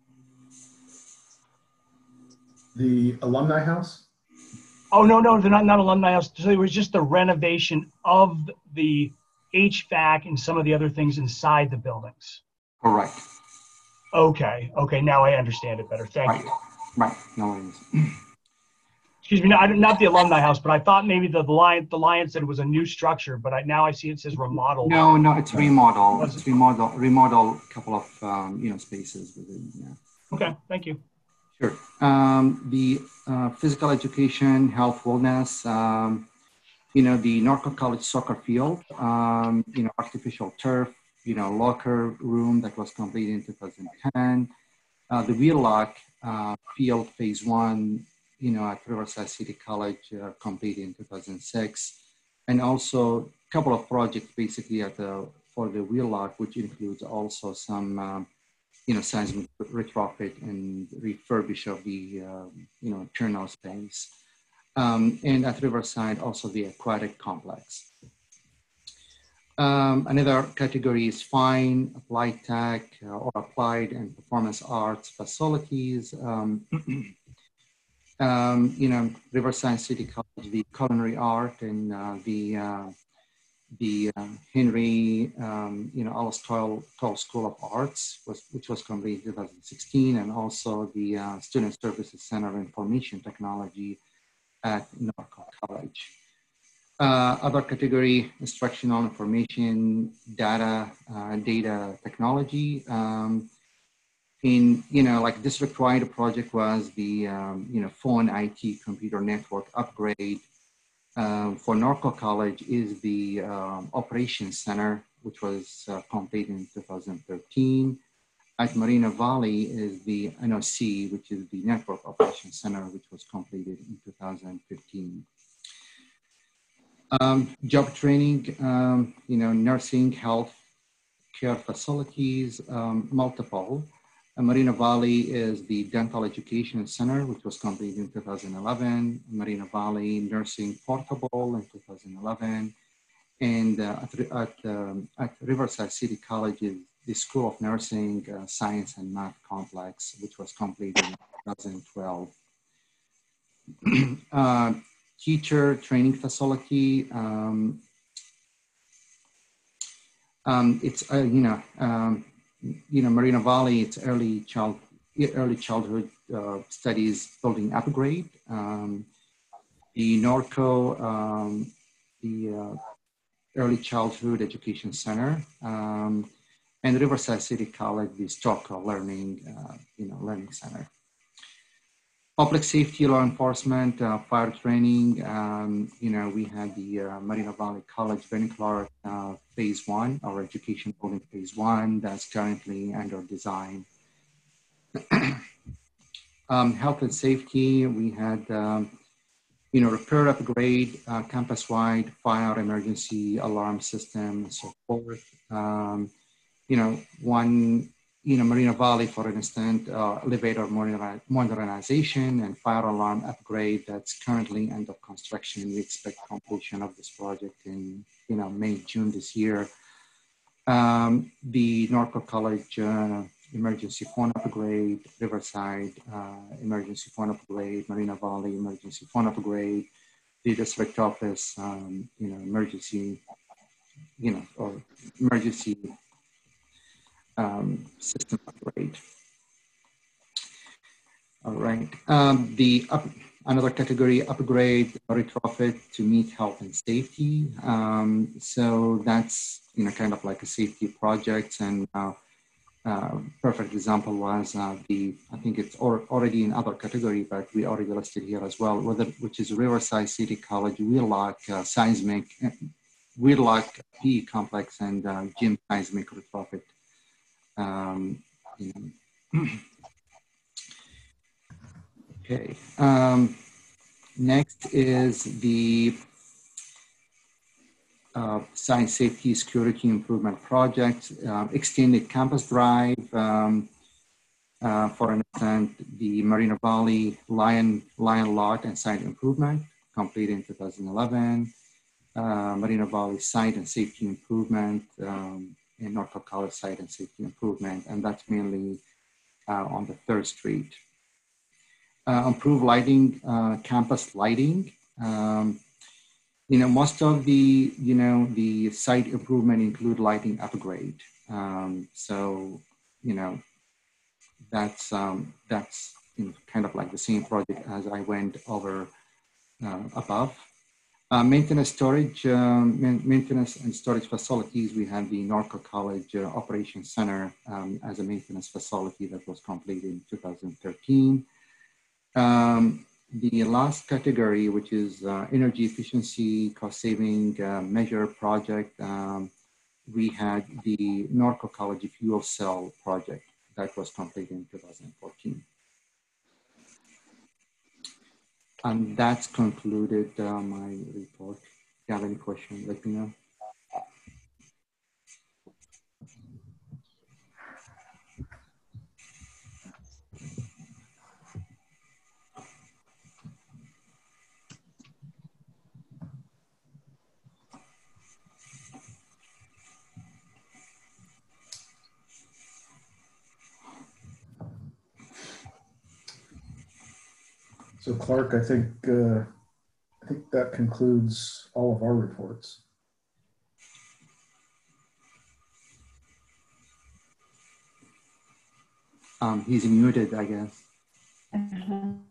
The alumni house? Oh, no, no, they're not, not alumni house. So it was just the renovation of the H V A C and some of the other things inside the buildings. Correct. Okay, okay, now I understand it better. Thank right. you. Right, no worries. Excuse me, not, not the alumni house, but I thought maybe the, the Lion, the Lion said it was a new structure, but I, now I see it says remodel. No, no, it's remodel. It's remodel, remodel a couple of, um, you know, spaces within, yeah. Okay, thank you. Sure. Um, the uh, physical education, health, wellness, um, you know, the Norco College soccer field, um, you know, artificial turf, you know, locker room that was completed in two thousand ten. Uh, the Wheelock uh, field phase one, you know, at Riverside City College, uh, completed in two thousand six. And also a couple of projects basically at the, for the Wheelock, which includes also some, um, you know, seismic retrofit and refurbish of the, uh, you know, turnout space. Um, and at Riverside, also the aquatic complex. Um, another category is fine, applied tech, uh, or applied and performance arts facilities. Um, um, you know, Riverside City College, the culinary art and uh, the uh, the uh, Henry, um, you know, Alice Toyle, Toyle School of Arts, was, which was completed in two thousand sixteen, and also the uh, Student Services Center of Information Technology at Norco College. Uh, other category, instructional information, data, uh, data technology. Um, in, you know, like district-wide project was the, um, you know, phone I T computer network upgrade. Um, for Norco College is the um, operations center, which was uh, completed in two thousand thirteen. at Marina Valley is the N O C, which is the Network Operations Center, which was completed in two thousand fifteen. Um, job training, um, you know, nursing, health care facilities, um, multiple. Uh, Marina Valley is the Dental Education Center, which was completed in two thousand eleven. Marina Valley Nursing Portable in two thousand eleven. And uh, at, at, um, at Riverside City College is the School of Nursing, uh, Science and Math Complex, which was completed in two thousand twelve. uh, teacher training facility. Um, um, it's, uh, you know, um, you know, Marina Valley, it's early child, early childhood uh, studies building upgrade. Um, the Norco, um, the uh, Early Childhood Education Center, um, and Riverside City College, the Stocker Learning, uh, you know, Learning Center. Public safety, law enforcement, uh, fire training. Um, you know, we had the uh, Marina Valley College, Benny Clark, uh, phase one, our education building phase one, that's currently under design. um, health and safety, we had, um, you know, repair, upgrade, uh, campus-wide fire emergency alarm system, and so forth. Um, you know, one, you know, Marina Valley, for instance, uh, elevator modernization and fire alarm upgrade that's currently under construction. We expect completion of this project in, you know, May, June this year. Um, the Norco College uh, emergency phone upgrade, Riverside uh, emergency phone upgrade, Marina Valley emergency phone upgrade, the district office, um, you know, emergency, you know, or emergency um, system upgrade. All right. Um, the up, another category, upgrade, retrofit to meet health and safety. Um, so that's, you know, kind of like a safety project. And uh, uh, perfect example was uh, the, I think it's or, already in other category, but we already listed here as well, whether, which is Riverside City College Wheelock uh, Seismic, Wheelock P E complex and uh, gym seismic retrofit. Um, you know. Okay. Um, next is the uh, Science Safety Security Improvement Project, uh, extended campus drive. Um, uh, for instance, the Marina Valley Lion, Lion Lot and Site Improvement, completed in two thousand eleven. Uh, Marina Valley Site and Safety Improvement, um, in Norfolk College Site and Safety Improvement, and that's mainly uh, on the third Street. Uh, improve lighting, uh, campus lighting. Um, you know, most of the, you know, the site improvement include lighting upgrade. Um, so, you know, that's, um, that's you know, kind of like the same project as I went over uh, above. Uh, maintenance storage, um, maintenance and storage facilities. We have the Norco College uh, Operations Center um, as a maintenance facility that was completed in two thousand thirteen. Um, the last category, which is uh, energy efficiency, cost saving uh, measure project, um, we had the Norco College fuel cell project that was completed in two thousand fourteen. And that's concluded uh, my report. If you have any questions, let me know. So Clark, I think uh, I think that concludes all of our reports. Um, he's muted, I guess. Um,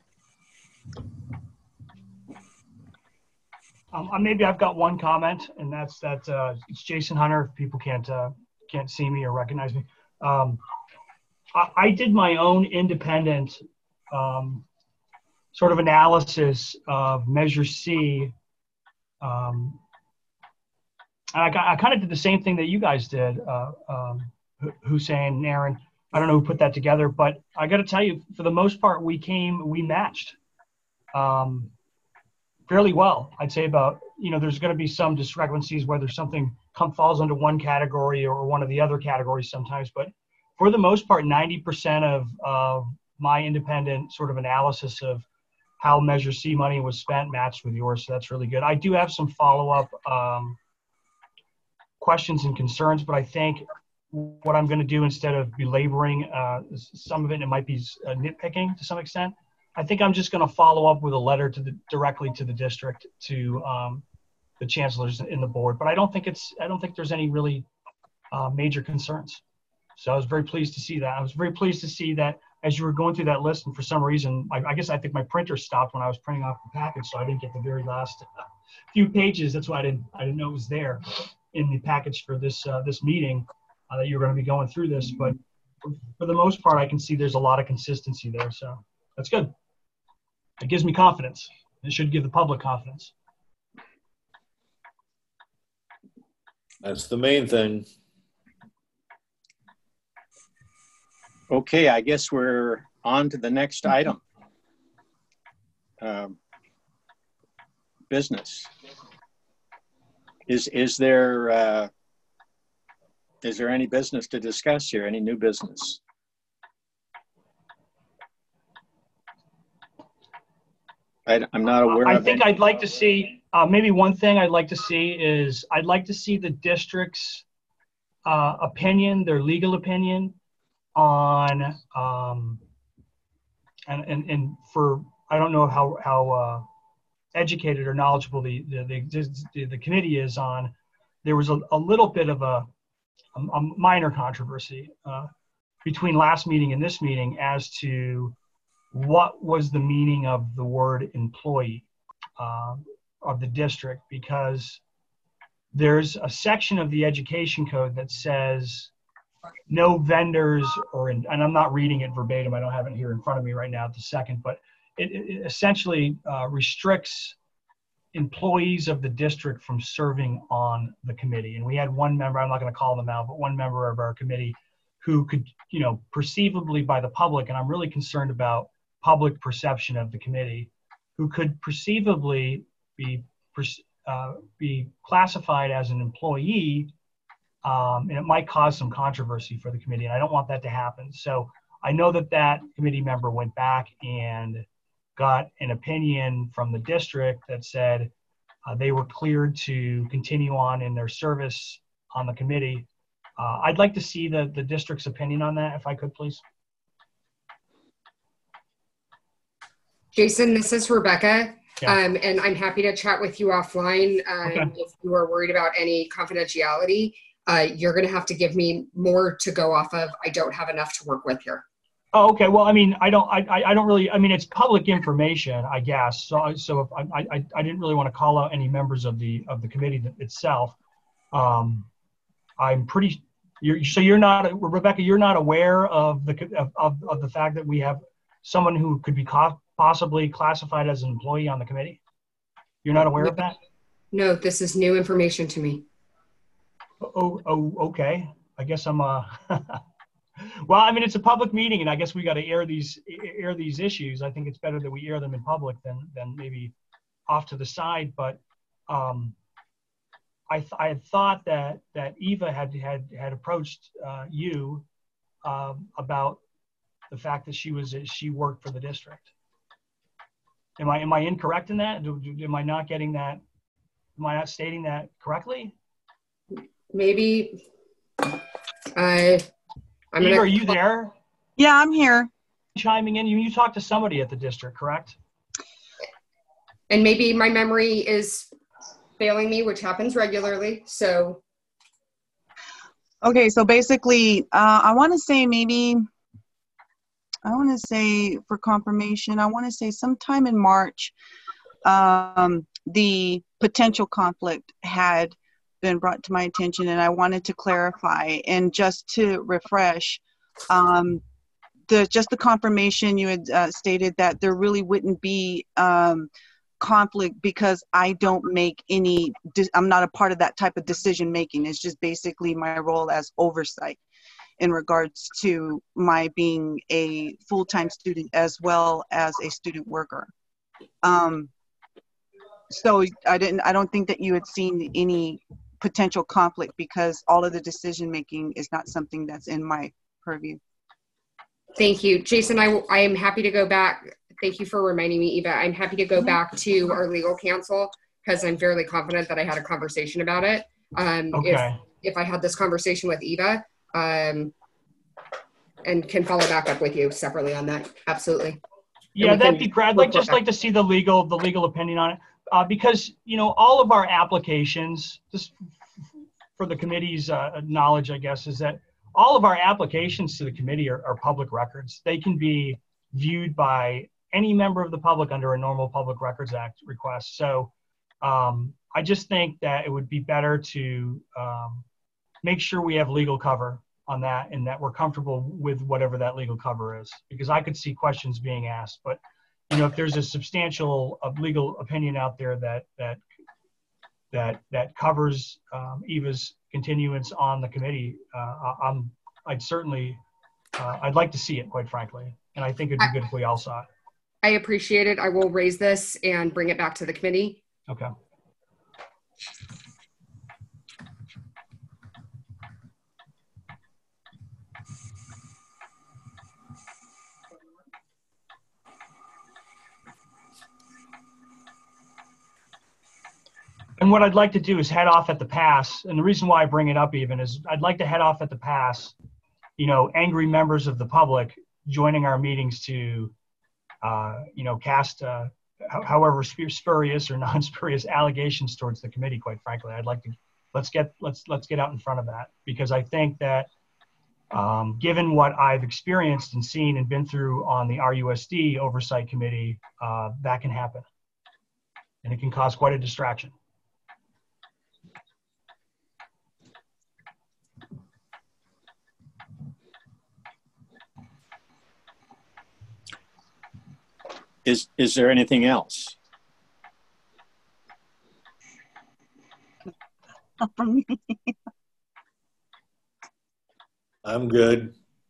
uh, maybe I've got one comment, and that's that uh, it's Jason Hunter. If people can't uh, can't see me or recognize me, um, I, I did my own independent um, sort of analysis of Measure C. Um, and I, I kind of did the same thing that you guys did, uh, um, Hussein and Aaron. I don't know who put that together, but I got to tell you, for the most part, we came, we matched um, fairly well. I'd say about, you know, there's going to be some discrepancies whether something come, falls under one category or one of the other categories sometimes, but for the most part, ninety percent of, of my independent sort of analysis of how Measure C money was spent matched with yours, so that's really good. I do have some follow-up um, questions and concerns, but I think what I'm going to do, instead of belaboring uh, some of it, it might be uh, nitpicking to some extent. I think I'm just going to follow up with a letter to the directly to the district, to um, the chancellors in the board. But I don't think it's I don't think there's any really uh, major concerns. So I was very pleased to see that. I was very pleased to see that as you were going through that list, and for some reason, I, I guess I think my printer stopped when I was printing off the package, so I didn't get the very last few pages. That's why I didn't I didn't know it was there in the package for this uh, this meeting. Uh, that you're going to be going through this, but for the most part, I can see there's a lot of consistency there. So that's good. It gives me confidence. It should give the public confidence. That's the main thing. Okay, I guess we're on to the next item. Um, business. Is, is there, uh, Is there any business to discuss here? Any new business? I, I'm not aware I of think any. I'd like to see, uh, maybe one thing I'd like to see is I'd like to see the district's uh, opinion, their legal opinion on, um, and, and, and for, I don't know how, how uh, educated or knowledgeable the, the, the, the committee is on, there was a, a little bit of a, a minor controversy uh, between last meeting and this meeting as to what was the meaning of the word employee uh, of the district, because there's a section of the education code that says no vendors or, in, and I'm not reading it verbatim, I don't have it here in front of me right now at the second, but it, it essentially uh, restricts employees of the district from serving on the committee. And we had one member, I'm not going to call them out, but one member of our committee who could, you know, perceivably by the public, and I'm really concerned about public perception of the committee, who could perceivably be, uh, be classified as an employee, um, and it might cause some controversy for the committee, and I don't want that to happen. So I know that that committee member went back and got an opinion from the district that said uh, they were cleared to continue on in their service on the committee. Uh, I'd like to see the, the district's opinion on that, if I could, please. Jason, this is Rebecca, Yeah. um, and I'm happy to chat with you offline um, Okay. if you are worried about any confidentiality. Uh, you're going to have to give me more to go off of. I don't have enough to work with here. Oh, okay. Well, I mean, I don't, I, I don't really, I mean, it's public information, I guess. So, so if I, I, I didn't really want to call out any members of the, of the committee itself. Um, I'm pretty, you're, so you're not, Rebecca, you're not aware of the, of, of, of the fact that we have someone who could be co- possibly classified as an employee on the committee? You're not aware of that? No, this is new information to me. Oh, oh, okay. I guess I'm, uh, well, I mean, it's a public meeting, and I guess we got to air these air these issues. I think it's better that we air them in public than than maybe off to the side. But um, I th- I had thought that that Eva had had had approached uh, you um, about the fact that she was she worked for the district. Am I am I incorrect in that? Do, do, am I not getting that? Am I not stating that correctly? Maybe. I. I'm Eva, gonna, are you there? Yeah, I'm here. Chiming in. You you talked to somebody at the district, correct? and maybe my memory is failing me, which happens regularly. So. Okay, so basically, uh, I want to say maybe, I want to say for confirmation, I want to say sometime in March, um, the potential conflict had been brought to my attention, and I wanted to clarify. And just to refresh, um, the just the confirmation you had uh, stated that there really wouldn't be um, conflict because I don't make any, I'm not a part of that type of decision making. It's just basically my role as oversight. in regards to my being a full-time student as well as a student worker. Um, so I didn't, I don't think that you had seen any potential conflict because all of the decision making is not something that's in my purview. Thank you. Jason, I, I am happy to go back. Thank you for reminding me, Eva. I'm happy to go back to our legal counsel because I'm fairly confident that I had a conversation about it. Um, Okay. If, if I had this conversation with Eva, um, and can follow back up with you separately on that. Absolutely. Yeah, we that'd can be great. I'd like report just like to see the legal the legal opinion on it, uh, because you know all of our applications, just for the committee's uh, knowledge, I guess, is that all of our applications to the committee are, are public records. They can be viewed by any member of the public under a normal Public Records Act request. So um, I just think that it would be better to um, make sure we have legal cover on that and that we're comfortable with whatever that legal cover is, because I could see questions being asked. But you know, if there's a substantial uh, legal opinion out there that that that that covers um, Eva's continuance on the committee, uh, I'm I'd certainly uh, I'd like to see it, quite frankly, and I think it'd be good if we all saw it. I appreciate it. I will raise this and bring it back to the committee. Okay. And what I'd like to do is head off at the pass. And the reason why I bring it up even is I'd like to head off at the pass, you know, angry members of the public joining our meetings to, uh, you know, cast uh, however spurious or non-spurious allegations towards the committee, quite frankly. I'd like to, let's get, let's, let's get out in front of that, because I think that um, given what I've experienced and seen and been through on the R U S D Oversight Committee, uh, that can happen. And it can cause quite a distraction. Is, is there anything else? I'm good.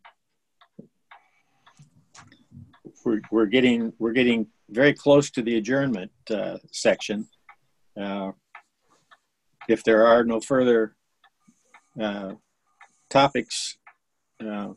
We're, we're getting, we're getting very close to the adjournment uh, section. Uh, if there are no further uh, topics, uh,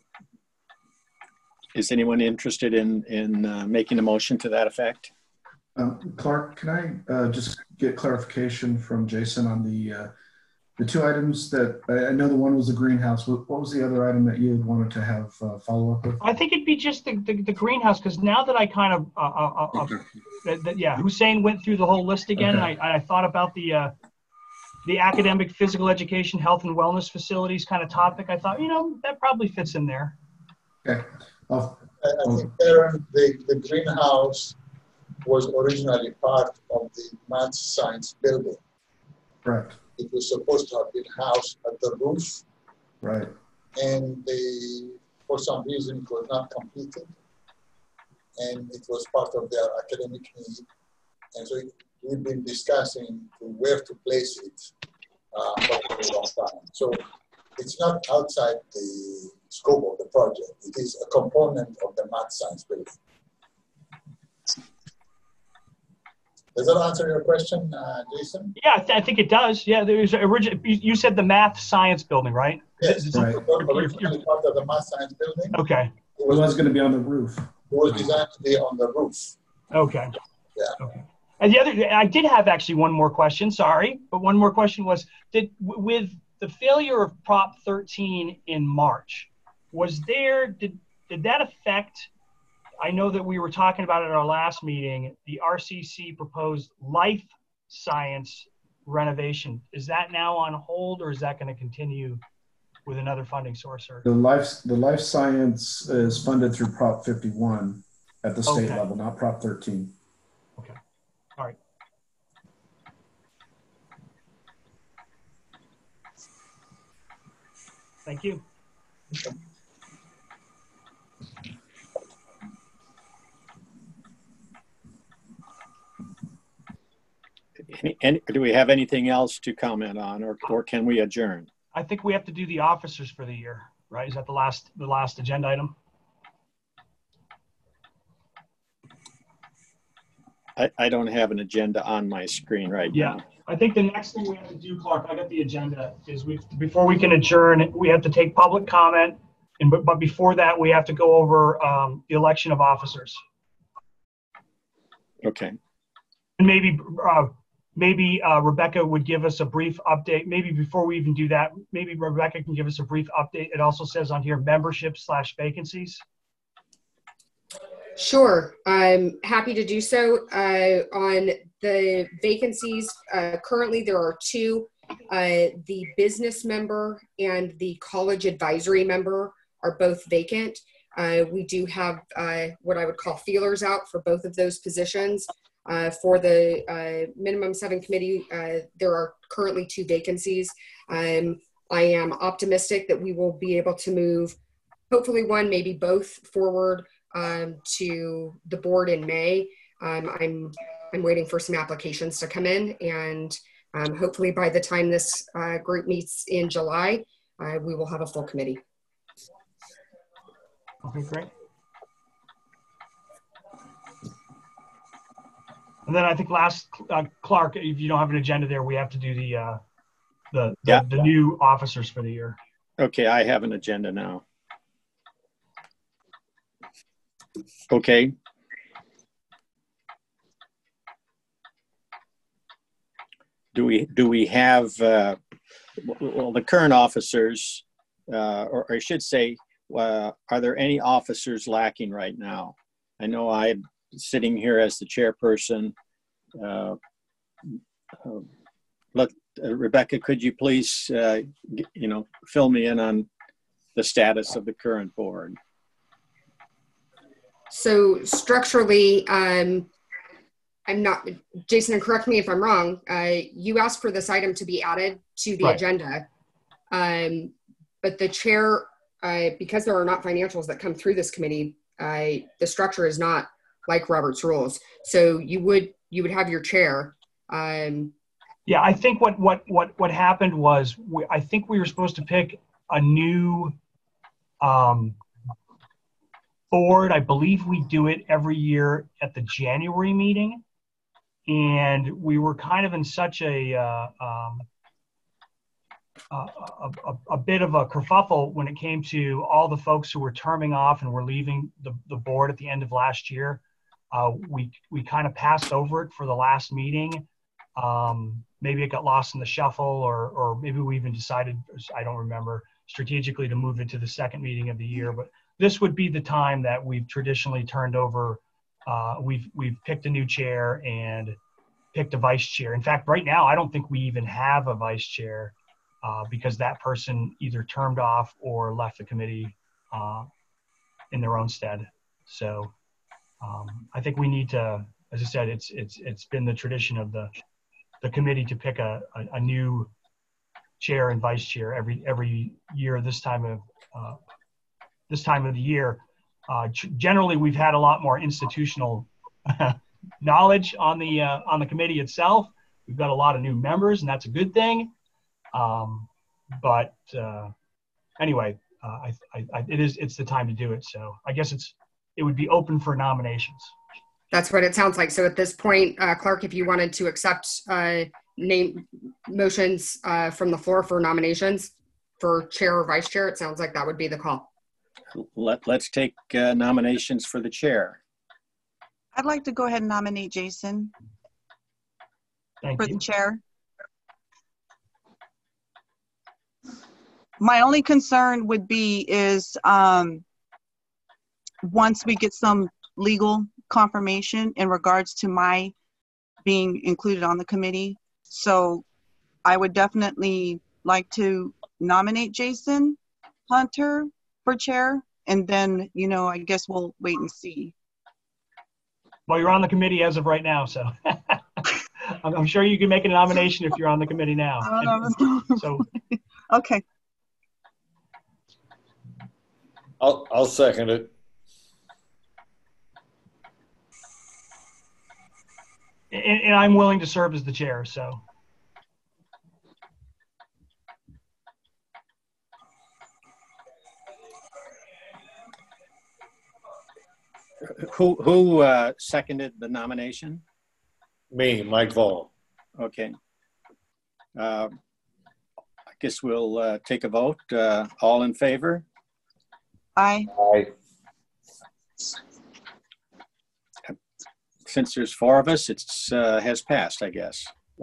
is anyone interested in, in uh, making a motion to that effect? Um, Clark, can I uh, just get clarification from Jason on the uh, the two items that I, I know the one was the greenhouse. What, what was the other item that you had wanted to have uh, follow up with? I think it'd be just the, the, the greenhouse, because now that I kind of, uh, uh, uh, Okay. that, that, yeah, Hussein went through the whole list again, Okay. and I, I thought about the uh, the academic physical education, health and wellness facilities kind of topic. I thought, you know, that probably fits in there. Okay. Oh, I, I think, Aaron, the, the greenhouse was originally part of the math science building. correct. It was supposed to have been housed at the roof, Right. and they, for some reason, it was not completed, and it was part of their academic need. And so it, we've been discussing where to place it uh, for a long time. So it's not outside the scope of the project. It is a component of the math science building. Does that answer your question, uh, Jason? Yeah, I, th I think it does. Yeah, there's original. You, you said the math science building, right? Yes, Is- Right. it was originally part of the math science building. Okay. It It was, was going to be on the roof. it was designed to be on the roof. Okay. Yeah. Okay. And the other, I did have actually one more question. Sorry, but one more question was: Did w- with the failure of Prop thirteen in March, was there did did that affect? I know that we were talking about it at our last meeting. The R C C proposed life science renovation. Is that now on hold, or is that going to continue with another funding source? Or The life the life science is funded through Prop fifty-one at the state Okay. level, not Prop thirteen. okay, all right. Thank you. Any, any, do we have anything else to comment on, or, or can we adjourn? I think we have to do the officers for the year. right? Is that the last the last agenda item? I, I don't have an agenda on my screen right Yeah. now. I think the next thing we have to do, Clark, I got the agenda, is we before we can adjourn, we have to take public comment, and but, but before that, we have to go over um, the election of officers. Okay. And maybe uh, maybe uh, Rebecca would give us a brief update. Maybe before we even do that, maybe Rebecca can give us a brief update. It also says on here membership slash vacancies. Sure, I'm happy to do so. Uh, on the vacancies, uh, currently there are two. Uh, the business member and the college advisory member are both vacant. Uh, we do have uh, what I would call feelers out for both of those positions. Uh, for the uh, minimum seven committee, uh, there are currently two vacancies. Um, I am optimistic that we will be able to move, hopefully one, maybe both forward um, to the board in May. Um, I'm, I'm waiting for some applications to come in, and um, hopefully by the time this uh, group meets in July, uh, we will have a full committee. Okay, great. And then I think last, uh, Clark, if you don't have an agenda there, we have to do the uh, the, the, Yeah. the new officers for the year. Okay, I have an agenda now. Okay. Do we do we have uh, well the current officers, uh, or, or I should say, uh, are there any officers lacking right now? I know I'm sitting here as the chairperson. Uh, uh, let uh, Rebecca, could you please, uh, you know, fill me in on the status of the current board? So structurally, um, I'm not, Jason, and correct me if I'm wrong, uh, you asked for this item to be added to the Right. agenda. Um, but the chair, uh, because there are not financials that come through this committee, uh, the structure is not like Robert's rules. So you would, you would have your chair. Um, Yeah, I think what what what what happened was we, I think we were supposed to pick a new um, board. I believe we do it every year at the January meeting, and we were kind of in such a uh, um, a, a, a, a bit of a kerfuffle when it came to all the folks who were terming off and were leaving the, the board at the end of last year. Uh, we we kind of passed over it for the last meeting. Um, maybe it got lost in the shuffle, or or maybe we even decided, I don't remember, strategically to move it to the second meeting of the year. But this would be the time that we've traditionally turned over. Uh, we've we've picked a new chair and picked a vice chair. In fact, right now I don't think we even have a vice chair uh, because that person either termed off or left the committee uh, in their own stead. So um, I think we need to, as I said, it's it's it's been the tradition of the the committee to pick a, a, a new chair and vice chair every every year this time of uh, this time of the year. Uh, generally, we've had a lot more institutional knowledge on the uh, on the committee itself. We've got a lot of new members, and that's a good thing. Um, but uh, anyway, uh, I, I, I, it is it's the time to do it. So I guess it's it would be open for nominations. That's what it sounds like. So at this point, uh, Clark, if you wanted to accept uh, name motions uh, from the floor for nominations for chair or vice chair, it sounds like that would be the call. Let, let's take uh, nominations for the chair. I'd like to go ahead and nominate Jason Thank for you. the chair. My only concern would be is um, once we get some legal confirmation in regards to my being included on the committee. So I would definitely like to nominate Jason Hunter for chair, and then, you know, I guess we'll wait and see. Well, you're on the committee as of right now, so I'm, I'm sure you can make a nomination if you're on the committee now. And so okay. I'll, I'll second it. And, and I'm willing to serve as the chair, so. Who, who uh, seconded the nomination? Me, Mike Vaughn. Okay. Uh, I guess we'll uh, take a vote. Uh, all in favor? Aye. Aye. Since there's four of us, it's uh, has passed, I guess.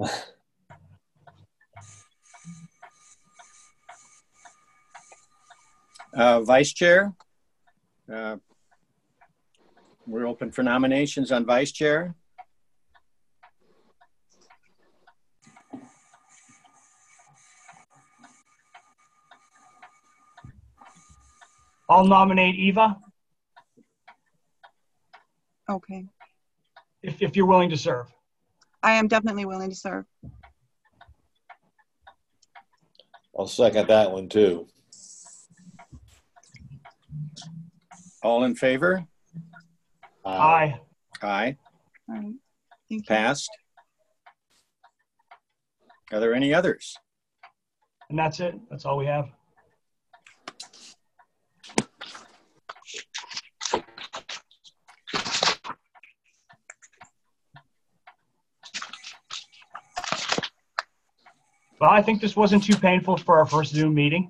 Uh, Vice Chair, uh, we're open for nominations on Vice Chair. I'll nominate Eva Okay. if, if you're willing to serve. I am definitely willing to serve. I'll second that one too. All in favor? Aye. Aye. All right. Thank you. Passed. Are there any others? And that's it. That's all we have. Well, I think this wasn't too painful for our first Zoom meeting.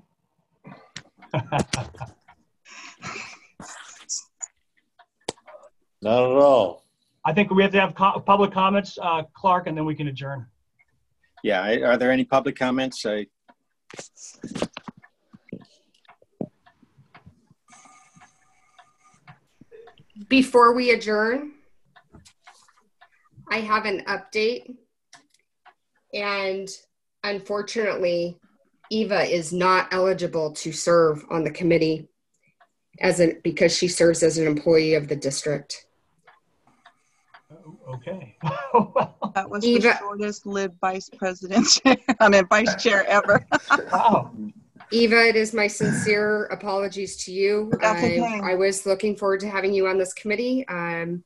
Not at all. I think we have to have co public comments, uh, Clark, and then we can adjourn. Yeah, I- are there any public comments? I, Before we adjourn, I have an update. And unfortunately, Eva is not eligible to serve on the committee as an, because she serves as an employee of the district. Okay. That was Eva- the shortest lived vice president, I mean, vice chair ever. Wow. Eva, it is my sincere apologies to you. That's I, okay. I was looking forward to having you on this committee. Um,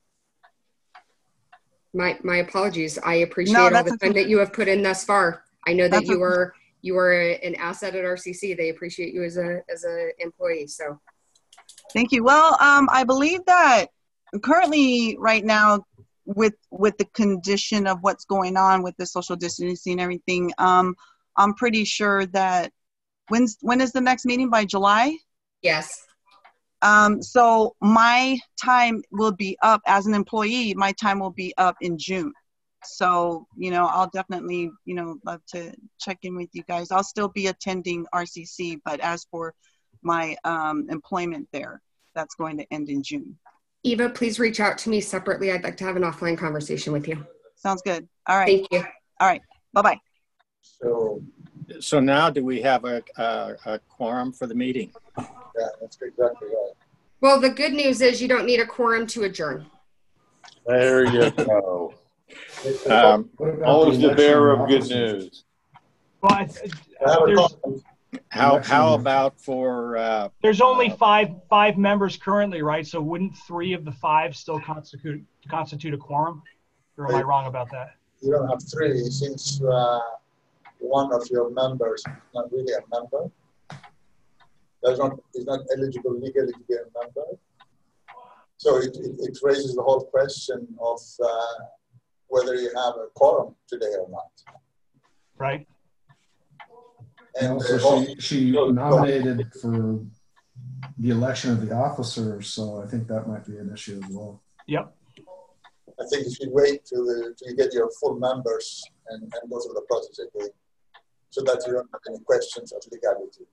my my apologies. I appreciate No, all that's the okay. time that you have put in thus far. I know that That's you okay. are you are an asset at R C C. They appreciate you as a as a employee. So Thank you. Well, um, I believe that currently right now with with the condition of what's going on with the social distancing and everything, um, I'm pretty sure that when's when is the next meeting? By July? yes. Um, so my time will be up as an employee. My time will be up in June. So, you know, I'll definitely, you know, love to check in with you guys. I'll still be attending R C C, but as for my um, employment there, that's going to end in June. Eva, please reach out to me separately. I'd like to have an offline conversation with you. Sounds good. All right. Thank you. All right. Bye-bye. So, so now do we have a, a, a quorum for the meeting? yeah, that's exactly right. Well, the good news is you don't need a quorum to adjourn. There you go. Um, Always the bearer of good news. Well, I, I have a there's, comment. how, how about for, uh, there's only five five members currently, right? So wouldn't three of the five still constitute constitute a quorum? Or am I wrong about that? You don't have three since uh, one of your members is not really a member. Does not is not eligible legally to be a member. So it, it, it raises the whole question of uh, whether you have a quorum today or not. Right. And And also, uh, she, she nominated for the election of the officers, so I think that might be an issue as well. Yep. I think you should wait till, the, till you get your full members and, and go through the process again, so that you don't have any questions of legality.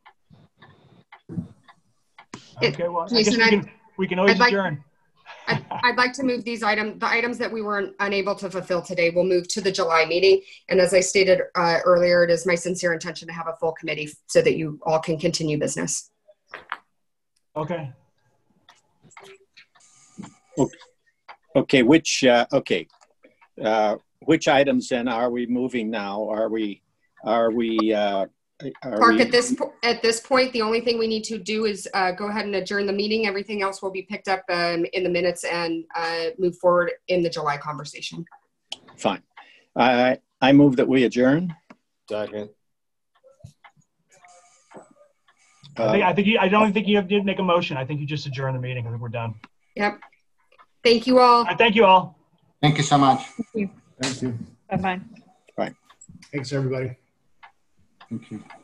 Okay, well, I guess Jason, we I'd- can, we can always I'd like- adjourn. I'd, I'd like to move these items, the items that we were unable to fulfill today, we'll move to the July meeting. And as I stated uh, earlier, it is my sincere intention to have a full committee so that you all can continue business. Okay. okay, which, uh, okay. Uh, which items then are we moving now? Are we, are we, uh, are Clark, we, at this, po- at this point, the only thing we need to do is uh, go ahead and adjourn the meeting. Everything else will be picked up um, in the minutes and uh, move forward in the July conversation. fine. I, I move that we adjourn. Second. I think, I think you, I don't think you did make a motion. I think you just adjourned the meeting. I think we're done. Yep. Thank you all. I thank you all. Thank you so much. Thank you. Bye-bye. Bye. Thanks, everybody. Thank you.